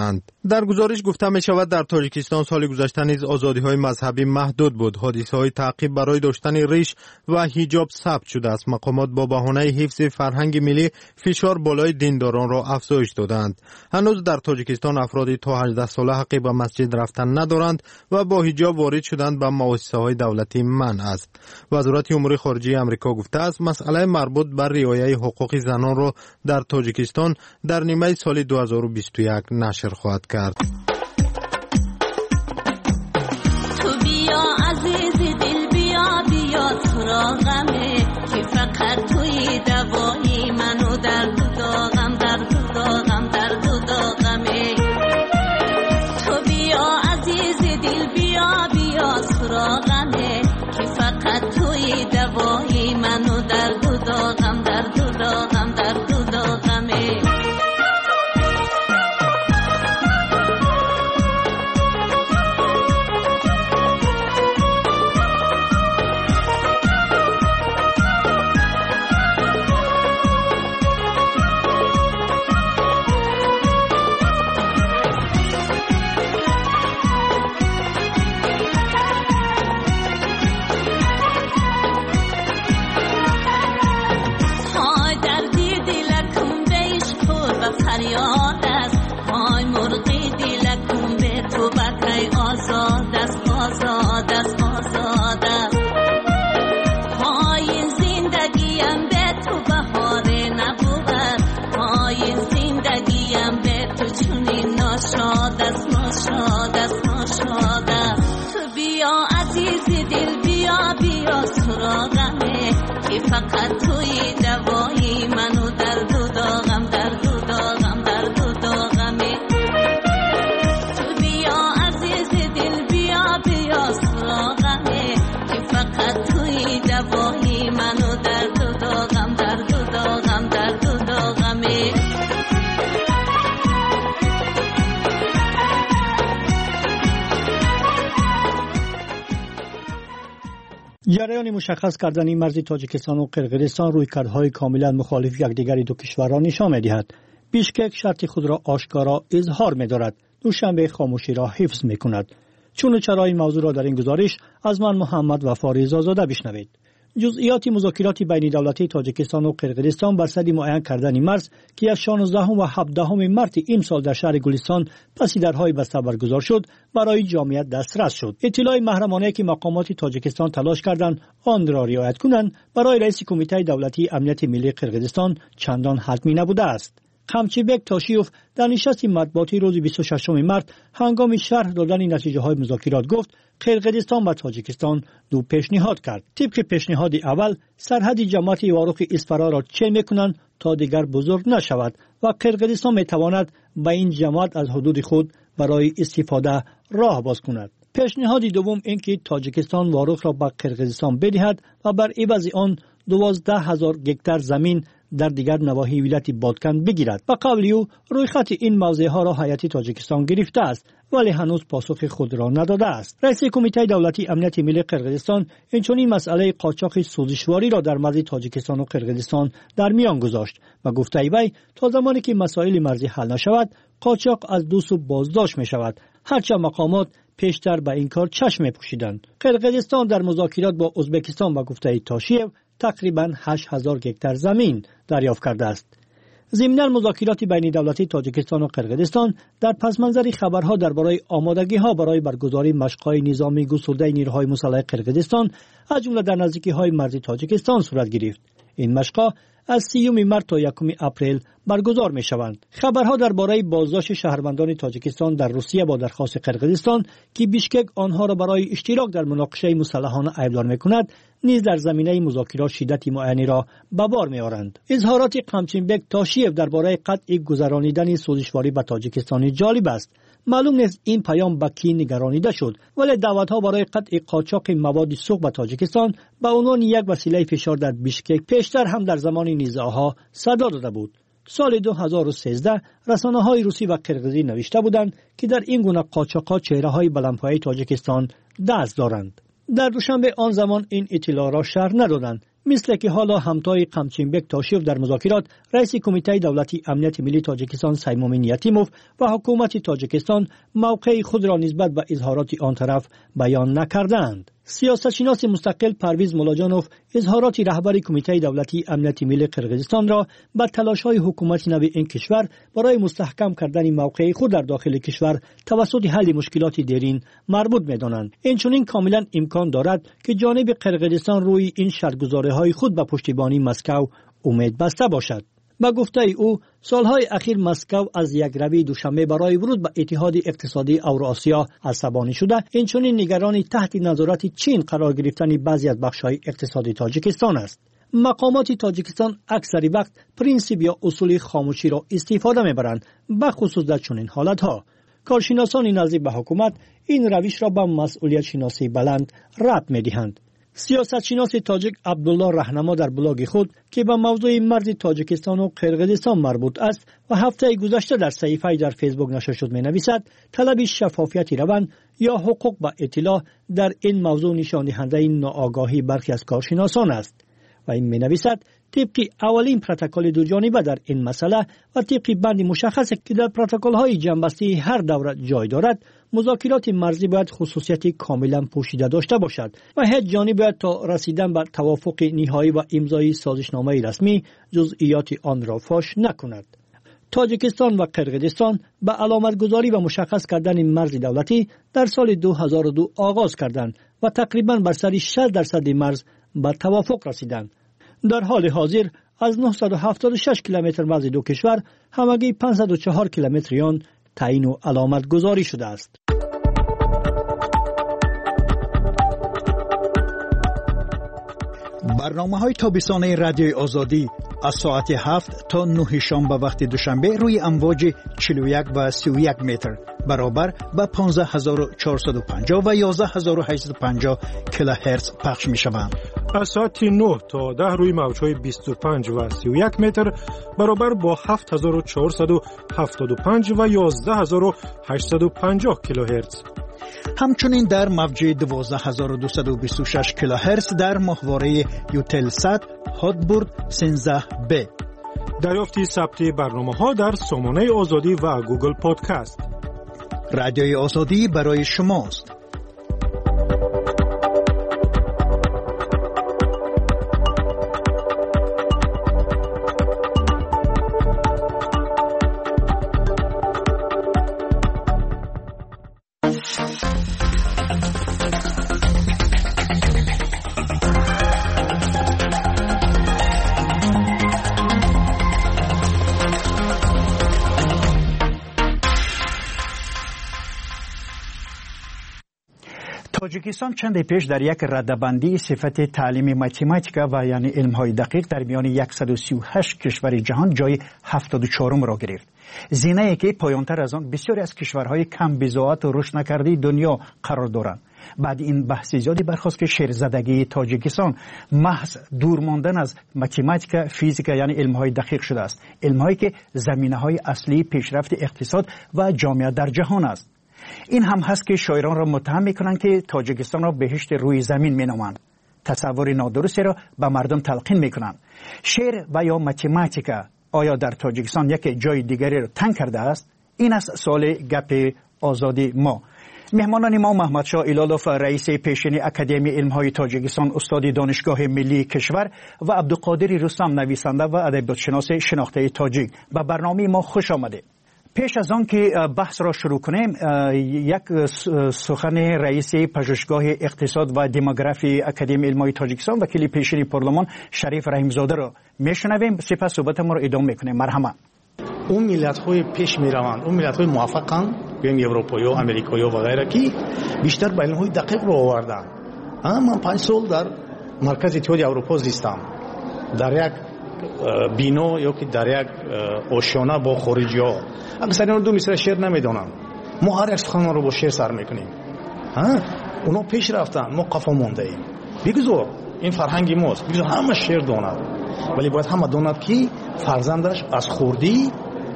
در گزارش گفته می شود در تاجیکستان سال گذشته نیز آزادی‌های مذهبی محدود بود. حادثه‌های تعقیب برای داشتن ریش و حجاب ثبت شده است. مقامات با بهانه حفظ فرهنگ ملی فشار بالای دینداران را افزایش دادند. هنوز در تاجیکستان افرادی تا 18 ساله حق به مسجد رفتن ندارند و با حجاب وارد شدن به مؤسسه‌های دولتی منع است. وزارت امور خارجه آمریکا گفته است مسئله مربوط به رعایت حقوق زنان را در تاجیکستان در نیمه سال 2021 نشر خواهد کرد. تو بیا عزیز دل بیا بیا سراغمه که فقط توی دوایی منو درد داغم درد داغم درد داغمه تو بیا عزیز دل بیا بیا سراغمه که فقط توی دوایی منو درد داغم درد داغم درد داغمه فقط توی دوایی منو درد و داغم درد و داغم درد و داغمه تو بیا عزیز دل بیا بیا سراغمه که فقط توی دوایی منو درد و داغم درد و داغم درد و داغمه جریان مشخص کردن مرز تاجیکستان و قرقیزستان رویکردهای کاملا مخالف یکدیگر دو کشور را نشان می‌دهد. بیشکک شرط خود را آشکارا اظهار می‌دارد. دوشنبه خاموشی را حفظ می‌کند. چون و چرای موضوع را در این گزارش از من محمد وفاری رضازاده بشنوید. جزئیات مذاکرات بین دولتی تاجیکستان و قرقیزستان بر سر معین کردن مرز که از 16 و 17 مارس امسال در شهر گلستان پس درهای بسته برگزار شد برای جامعیت دسترس شد. اطلاع محرمانه که مقامات تاجیکستان تلاش کردند آن را رعایت کنند برای رئیس کمیته دولتی امنیت ملی قرقیزستان چندان حتمی نبوده است. خمچیبک تاشیوف در نشست مطبوعاتی روز 26 مارس هنگام شرح دادن نتیجه های مذاکرات گفت قرقیزستان و تاجیکستان دو پیشنهاد کرد. طبق پیشنهاد اول سرحد جماعت واروق اسفرا را چه میکنند تا دیگر بزرگ نشود و قرقیزستان میتواند به این جماعت از حدود خود برای استفاده راه باز کند. پیشنهاد دوم اینکه تاجیکستان واروق را به قرقیزستان بدهد و بر عوض آن 12,000 هکتار زمین در دیگر نواحی ولایت بادکن بگیرد. به قول او رویخط این موضوع ها را هیئت تاجیکستان گرفته است ولی هنوز پاسخ خود را نداده است. رئیس کمیته دولتی امنیت ملی قرقیزستان اینچنین مسئله قاچاق سوزشواری را در مرز تاجیکستان و قرقیزستان در میان گذاشت و گفته وی تا زمانی که مسائل مرزی حل نشود قاچاق از دو سو بازداشت می شود. هرچند مقامات پیشتر به این کار چشم می‌پوشیدند. قرقیزستان در مذاکرات با ازبکستان با گفته تاشیف تقریباً 8,000 هکتار زمین دریافت کرده است. ضمن مذاکرات بین دولتی تاجیکستان و قرقیزستان در پس منظر خبرها درباره آمادگی‌ها برای برگزاری مشق‌های نظامی گسترده نیروهای مسلح قرقیزستان از جمله در نزدیکی‌های مرزی تاجیکستان صورت گرفت. این مشق‌ها از 30 مارس تا 1 اپریل برگزار می شوند. خبرها درباره بازداشت شهروندان تاجیکستان در روسیه با درخواست قرقیزستان که بیشکک آنها را برای اشتراک در مناقشه مسلحانه ایبدار می کند نیز در زمینه مذاکرات شدت معینی را به بار می آورند. اظهارات قمچینبک تاشیف درباره قطع گذرانیدن سوزشواری به تاجیکستان جالب است. معلوم نیست این پیام به کی نگرانیده شد ولی دعوت‌ها برای قطع قاچاق مواد سوخت به تاجیکستان به عنوان یک وسیله فشار در بیشکک پیشتر هم در زمان نزاع‌ها صدا داده بود. سال 2013 رسانه‌های روسی و قرقیزی نوشته بودند که در این گونه قاچاق‌ها چهره‌های بلندپایه تاجیکستان دست دارند. در دوشنبه آن زمان این اطلاع را شرح ندادند. مثل که حالا همتای قمچینبک تاشیف در مذاکرات رئیس کمیته دولتی امنیت ملی تاجیکستان سیمومین یتیموف و حکومت تاجیکستان موقع خود را نسبت به اظهارات آن طرف بیان نکردند. سیاستشناس مستقل پرویز مولاجانوف اظهارات رهبر کمیته دولتی امنیت ملی قرقیزستان را به تلاش‌های حکومت نو این کشور برای مستحکم کردن موقع خود در داخل کشور توسط حل مشکلات دیرین مربوط می‌دانند. اینچنین کاملا امکان دارد که جانب قرقیزستان روی این شرط‌گذاری‌های خود به پشتیبانی مسکو امید بسته باشد. با گفته او سالهای اخیر مسکو از یک روی دوشنبه برای ورود به اتحاد اقتصادی اوراسیا عصبانی شده، اینچنین نگران تحت نظارت چین قرار گرفتن بعضی از بخش‌های اقتصادی تاجیکستان است. مقامات تاجیکستان اکثر وقت پرینسیپ یا اصول خاموشی را استفاده می‌برند، بخصوص در چنین حالت‌ها. کارشناسان نزدیک به حکومت این روش را به مسئولیت شناسی بلند ربط می‌دهند. سیاستشناس تاجیک عبدالله رهنما در بلاگ خود که به موضوع مرز تاجیکستان و قرقیزستان مربوط است و هفته گذشته در صحیفه در فیسبوک نشر شد می‌نویسد طلب شفافیت روند یا حقوق به اطلاع در این موضوع نشان دهنده ناآگاهی برخی از کارشناسان است و این می‌نویسد طبق اولین پروتکل دو جانبه در این مسئله و طبق بند مشخصی که در پروتکل‌های جنبسته هر دوره جای دارد، مذاکرات مرزی باید خصوصیت کاملا پوشیده داشته باشد و هیچ جانب باید تا رسیدن به توافق نهایی و امضای سازشنامه رسمی جزئیات آن را فاش نکند. تاجیکستان و قرقیزستان به علامت گذاری و مشخص کردن مرز دولتی در سال 2002 آغاز کردند و تقریبا بر سر 60% مرز به توافق رسیدند. در حال حاضر از 976 کیلومتر مرز دو کشور همگی 504 کیلومتر آن تعیین و علامت گذاری شده است. برنامه‌های تابستانه رادیوی آزادی از ساعت 7 تا 9 شام به وقت دوشنبه روی امواج 41 و 31 متر برابر با 15450 و 11850 کیلوهرتز پخش می‌شوند. از ساعت 9 تا 10 روی موج‌های 25 و 31 متر برابر با 7475 و 11850 کیلوهرتز. همچنین در موج 12226 کیلوهرتز در ماهواره یوتلسات هاتبورد 13B. دریافت ثبت برنامه‌ها در سامانه آزادی و گوگل پادکست. رادیوی آزادی برای شماست. تاجیکستان چند پیش در یک رده‌بندی صفت تعلیم متماتیکا و یعنی علم‌های دقیق در میان 138 کشور جهان جای 74 را گرفت. زینه‌ای که پایان‌تر از آن بسیاری از کشورهای کم بضاعت و رشد نکرده دنیا قرار دارند. بعد این بحث زیادی برخاست که شیرزدگی تاجیکستان محض دور ماندن از متماتیکا، فیزیکا یعنی علم‌های دقیق شده است. علم‌هایی که زمینه‌های اصلی پیشرفت اقتصاد و جامعه در جهان است. این هم هست که شاعران را متهم میکنند که تاجیکستان را بهشت روی زمین مینامند. تصور نادرستی را به مردم تلقین میکنند. شعر و یا متماتیکا آیا در تاجیکستان یک جای دیگری را تنگ کرده است؟ این است سوال گپ آزادی ما. مهمانان ما محمد شاه ایلالوف رئیس پیشین اکادمی علم‌های تاجیکستان، استاد دانشگاه ملی کشور و عبدالقادر رستم نویسنده و ادبیات‌شناس شناخته تاجیک. به برنامه ما خوش آمده. پیش از آن که بحث را شروع کنیم یک سخن رئیس پژوهشگاه اقتصاد و دموگرافی اکادمی علم‌های تاجیکستان وکیل پیشین پارلمان شریف رحیمزاده را میشنویم، سپس صحبتمون را ادامه میکنیم. مرحبا. اون ملت‌های پیش میروند، اون ملت‌های موفقن، بین اروپایی و امریکایی و غیره که بیشتر به علم‌های دقیق رو آوردن. من 5 سال در مرکز اتحاد اروپا زیستم، در یک بینو یا که در یک آشیانه با خارجی‌ها. اکثریت دو مثل شعر نمیدونن. ما هر یک سخن رو با شعر سر میکنیم. اونا پیش رفتن، ما قفا مونده ایم. بگذار این فرهنگ ماست، بگذار همه شعر داند، ولی باید همه داند که فرزندش از خوردی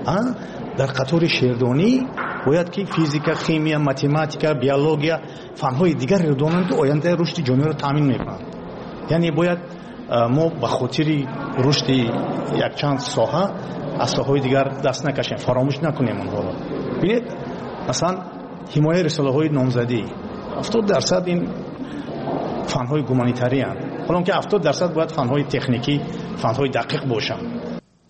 در قطار شعردانی باید که فیزیکا، شیمی، متماتیکا، بیولوژی، فن‌های دیگر رو دانند که آینده رشد جامعه رو تامین میکنند. یعنی باید ما به خاطر رشد یک چند ساحه از ساحه‌های دیگر دست نکشیم، فراموش نکنیم اونها رو. ببینید مثلا حمایت رساله‌های نامزدی 70% این فن‌های گومانیتاری هستند، حالا که 70% باید فن‌های تکنیکی، فن‌های دقیق باشند.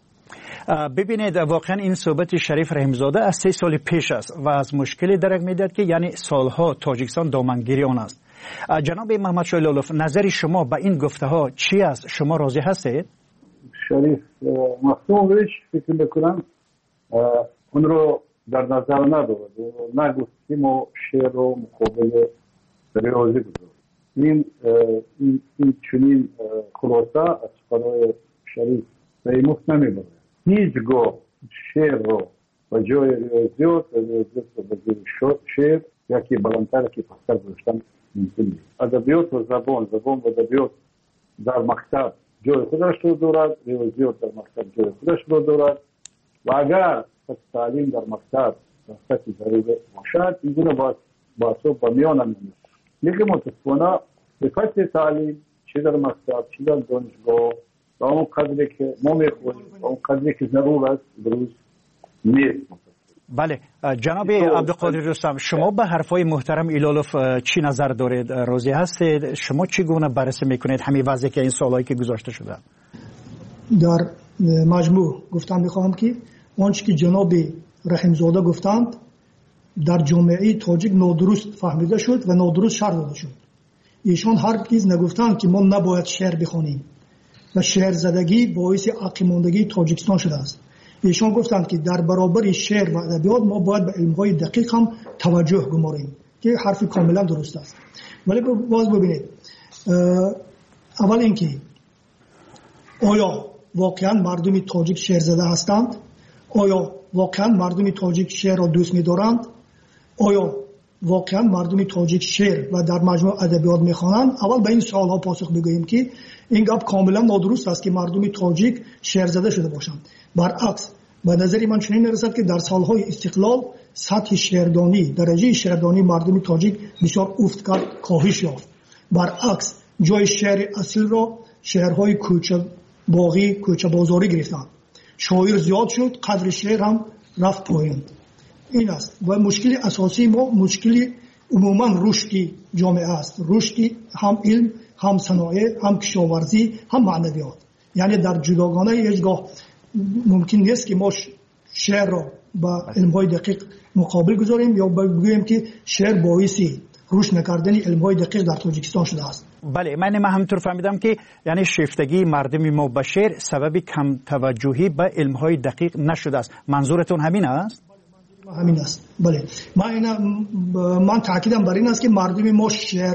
ببینید واقعا این صحبت شریف رحمزاده از 3 سال پیش است و از مشکلی درک می‌دهد که یعنی سالها تاجیکستان دامنگیری آن است. جناب محمد شاه لالوف، نظر شما به این گفته‌ها چی است؟ شما راضی هستید؟ شریف مخصوصش فکر می‌کنم اون رو در نظر ندارد، نگفتیم و شعر رو مقابل ریاضی گذاریم. این چنین خلاصه از سخنهای شریف به مفت نمیبره. هیچگاه شعر رو به جای ریاضیات و ریاضیات رو به جای شعر یکی بلندتر که پستر گذاشتن ممکن نیست. ادبیات و زبان و ادبیات در مکتب جای خودش رو دارد، ریاضیات در مکتب جای خودش رو دارد و اگر تعلیم در مکتب سطحی ضروری باشد این گونه بحثا به میان نمیاد. لیکن متاسفانه به تعلیم چه در مکتب چه در دانشگاه و اون قدری که ما میخوانیم و اون قدری که ضرور است درست نیست. بله جناب عبدالقادر رستم، شما به حرفای محترم ایلالوف چی نظر دارید؟ راضی هستید؟ شما چگونه بررسی میکنید همین وضعی که این سالهایی که گذاشته شده؟ در مجموع گفتم میخواهم که آنچه که جناب رحمزاده گفتند در جامعه تاجیک نادرست فهمیده شد و نادرست شرح داده شد. ایشان هرگز نگفتند که ما نباید شعر بخوانیم و شعر زدگی باعث عقیماندگی تاجیکستان شده است. ایشان گفتند که در برابر شعر و ادبیات ما باید به علم‌های دقیق هم توجه گماریم که حرف کاملا درست است. ولی باز ببینید اول اینکه آیا واقعا مردم تاجیک شعر زده هستند؟ آیا واقعا مردم تاجیک شعر را دوست می‌دارند؟ آیا واقعا مردم تاجیک شعر و در مجموع ادبیات می‌خوانند؟ اول به این سوال‌ها پاسخ بگوییم که این گپ کاملا نادرست است که مردم تاجیک شعر زده شده باشند. برعکس به نظر من چنین می‌رسد که در سال‌های استقلال سطح شعردانی، درجه شعردانی مردم تاجیک بسیار افت کرد، کاهش یافت. برعکس جای شعر اصل را شعرهای کوچه باغی، کوچه بازاری گرفتند. شاعر زیاد شد، قدر شعر هم رفت پایین. این است و مشکل اساسی ما مشکل عموما رشد جامعه است. رشد هم علم، هم صنایع، هم کشاورزی، هم معنویات. یعنی در جداگانه هیچگاه ممکن نیست که ما شعر را با علم‌های دقیق مقابل گذاریم یا بگوییم که شعر باعث رشد نکردن علم‌های دقیق در تاجیکستان شده است. بله من همینطور فهمیدم که یعنی شیفتگی مردم ما به شعر سبب کم توجهی به علم‌های دقیق نشده است. منظورتون همین است؟ همین است. بله من تاکیدم بر این است که مردم ما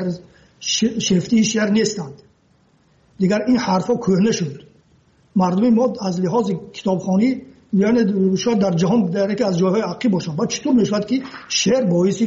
شیفته شعر نیستند. دیگر این حرفا کهنه شد. مردم ما از لحاظ کتابخوانی یعنی شاید در جهان در یکی از جاهای عقیب باشند. بعد چطور میشود که شعر باعث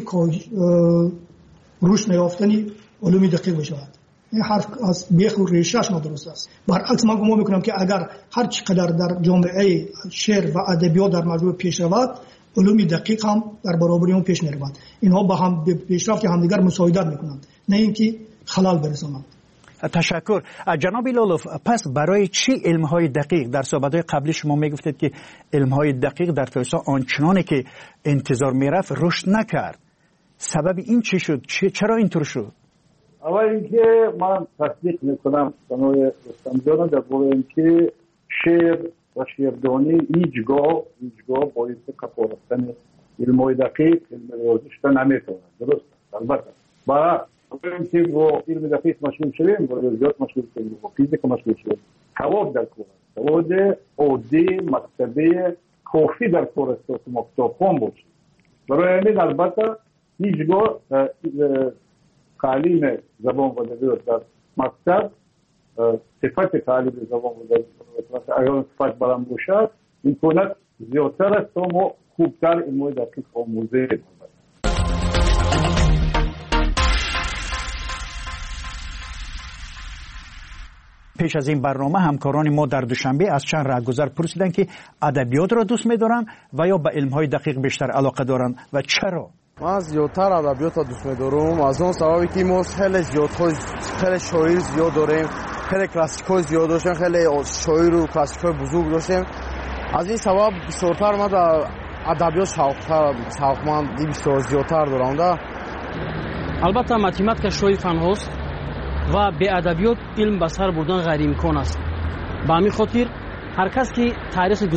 رشد نیافتن علوم دقیق بشود؟ این حرف از بیخ و ریشه‌اش نادرست است. برعکس من گمان میکنم که اگر هر چقدر در جامعه شعر و ادبیات در مجموع پیش رود، علوم دقیق هم در برابر اون پیش میرود. اینها با هم پیشرفت همدیگر مساعدت میکنند، نه اینکه خلال برسانند. تشکر. جناب لالوف، پس برای چی علم‌های دقیق در صحبت‌های قبلی شما میگفتید که علم‌های دقیق در تاجیکستان آنچنانی که انتظار میرفت رشد نکرد؟ سبب این چی شد؟ چرا اینطور شد؟ اول اینکه من تصدیق میکنم سنوی رستمجان در باره اینکه شعر و شعردانی هیچگاه باعث کفارستن علم‌های دقیق علم ریاضی شده نمیتونه. درست البته برای اینکه با علم دقیق مشغول شویم، با ریاضیات مشغول شویم، با فیزیک مشغول شویم، سواد در کار است. سواد عادی مکتبی کافی در کار است که ما کتابخوان باشیم. برای همین البته هیچگاه تعلیم زبان و ادبیات در مکتب صفت تعلیم زبان و ادبیات اگر صفت بلند باشد امکانات زیادتر است تا ما خوبتر علم دقیق آموزه. پیش از این برنامه همکاران ما در دوشنبه از چند رهگذر پرسیدند که ادبیات را دوست می‌دارند و یا به علم‌های دقیق بیشتر علاقه دارند و چرا؟ من زیادتر ادبیات را دوست می‌دارم از اون سببی که ما خیلی شاعر زیاد داریم خیلی کلاسیک‌های زیاد داشتیم، خیلی شاعر و کلاسیک‌های بزرگ داشتیم. از این سبب بسیارتر ما در ادبیات شوقمندی بسیار زیادتر دارم. البته ماتماتیک شوی فن هاست و به ادبیات علم به سر بردن غیر امکان است. به همین خاطر هر کس که تاریخ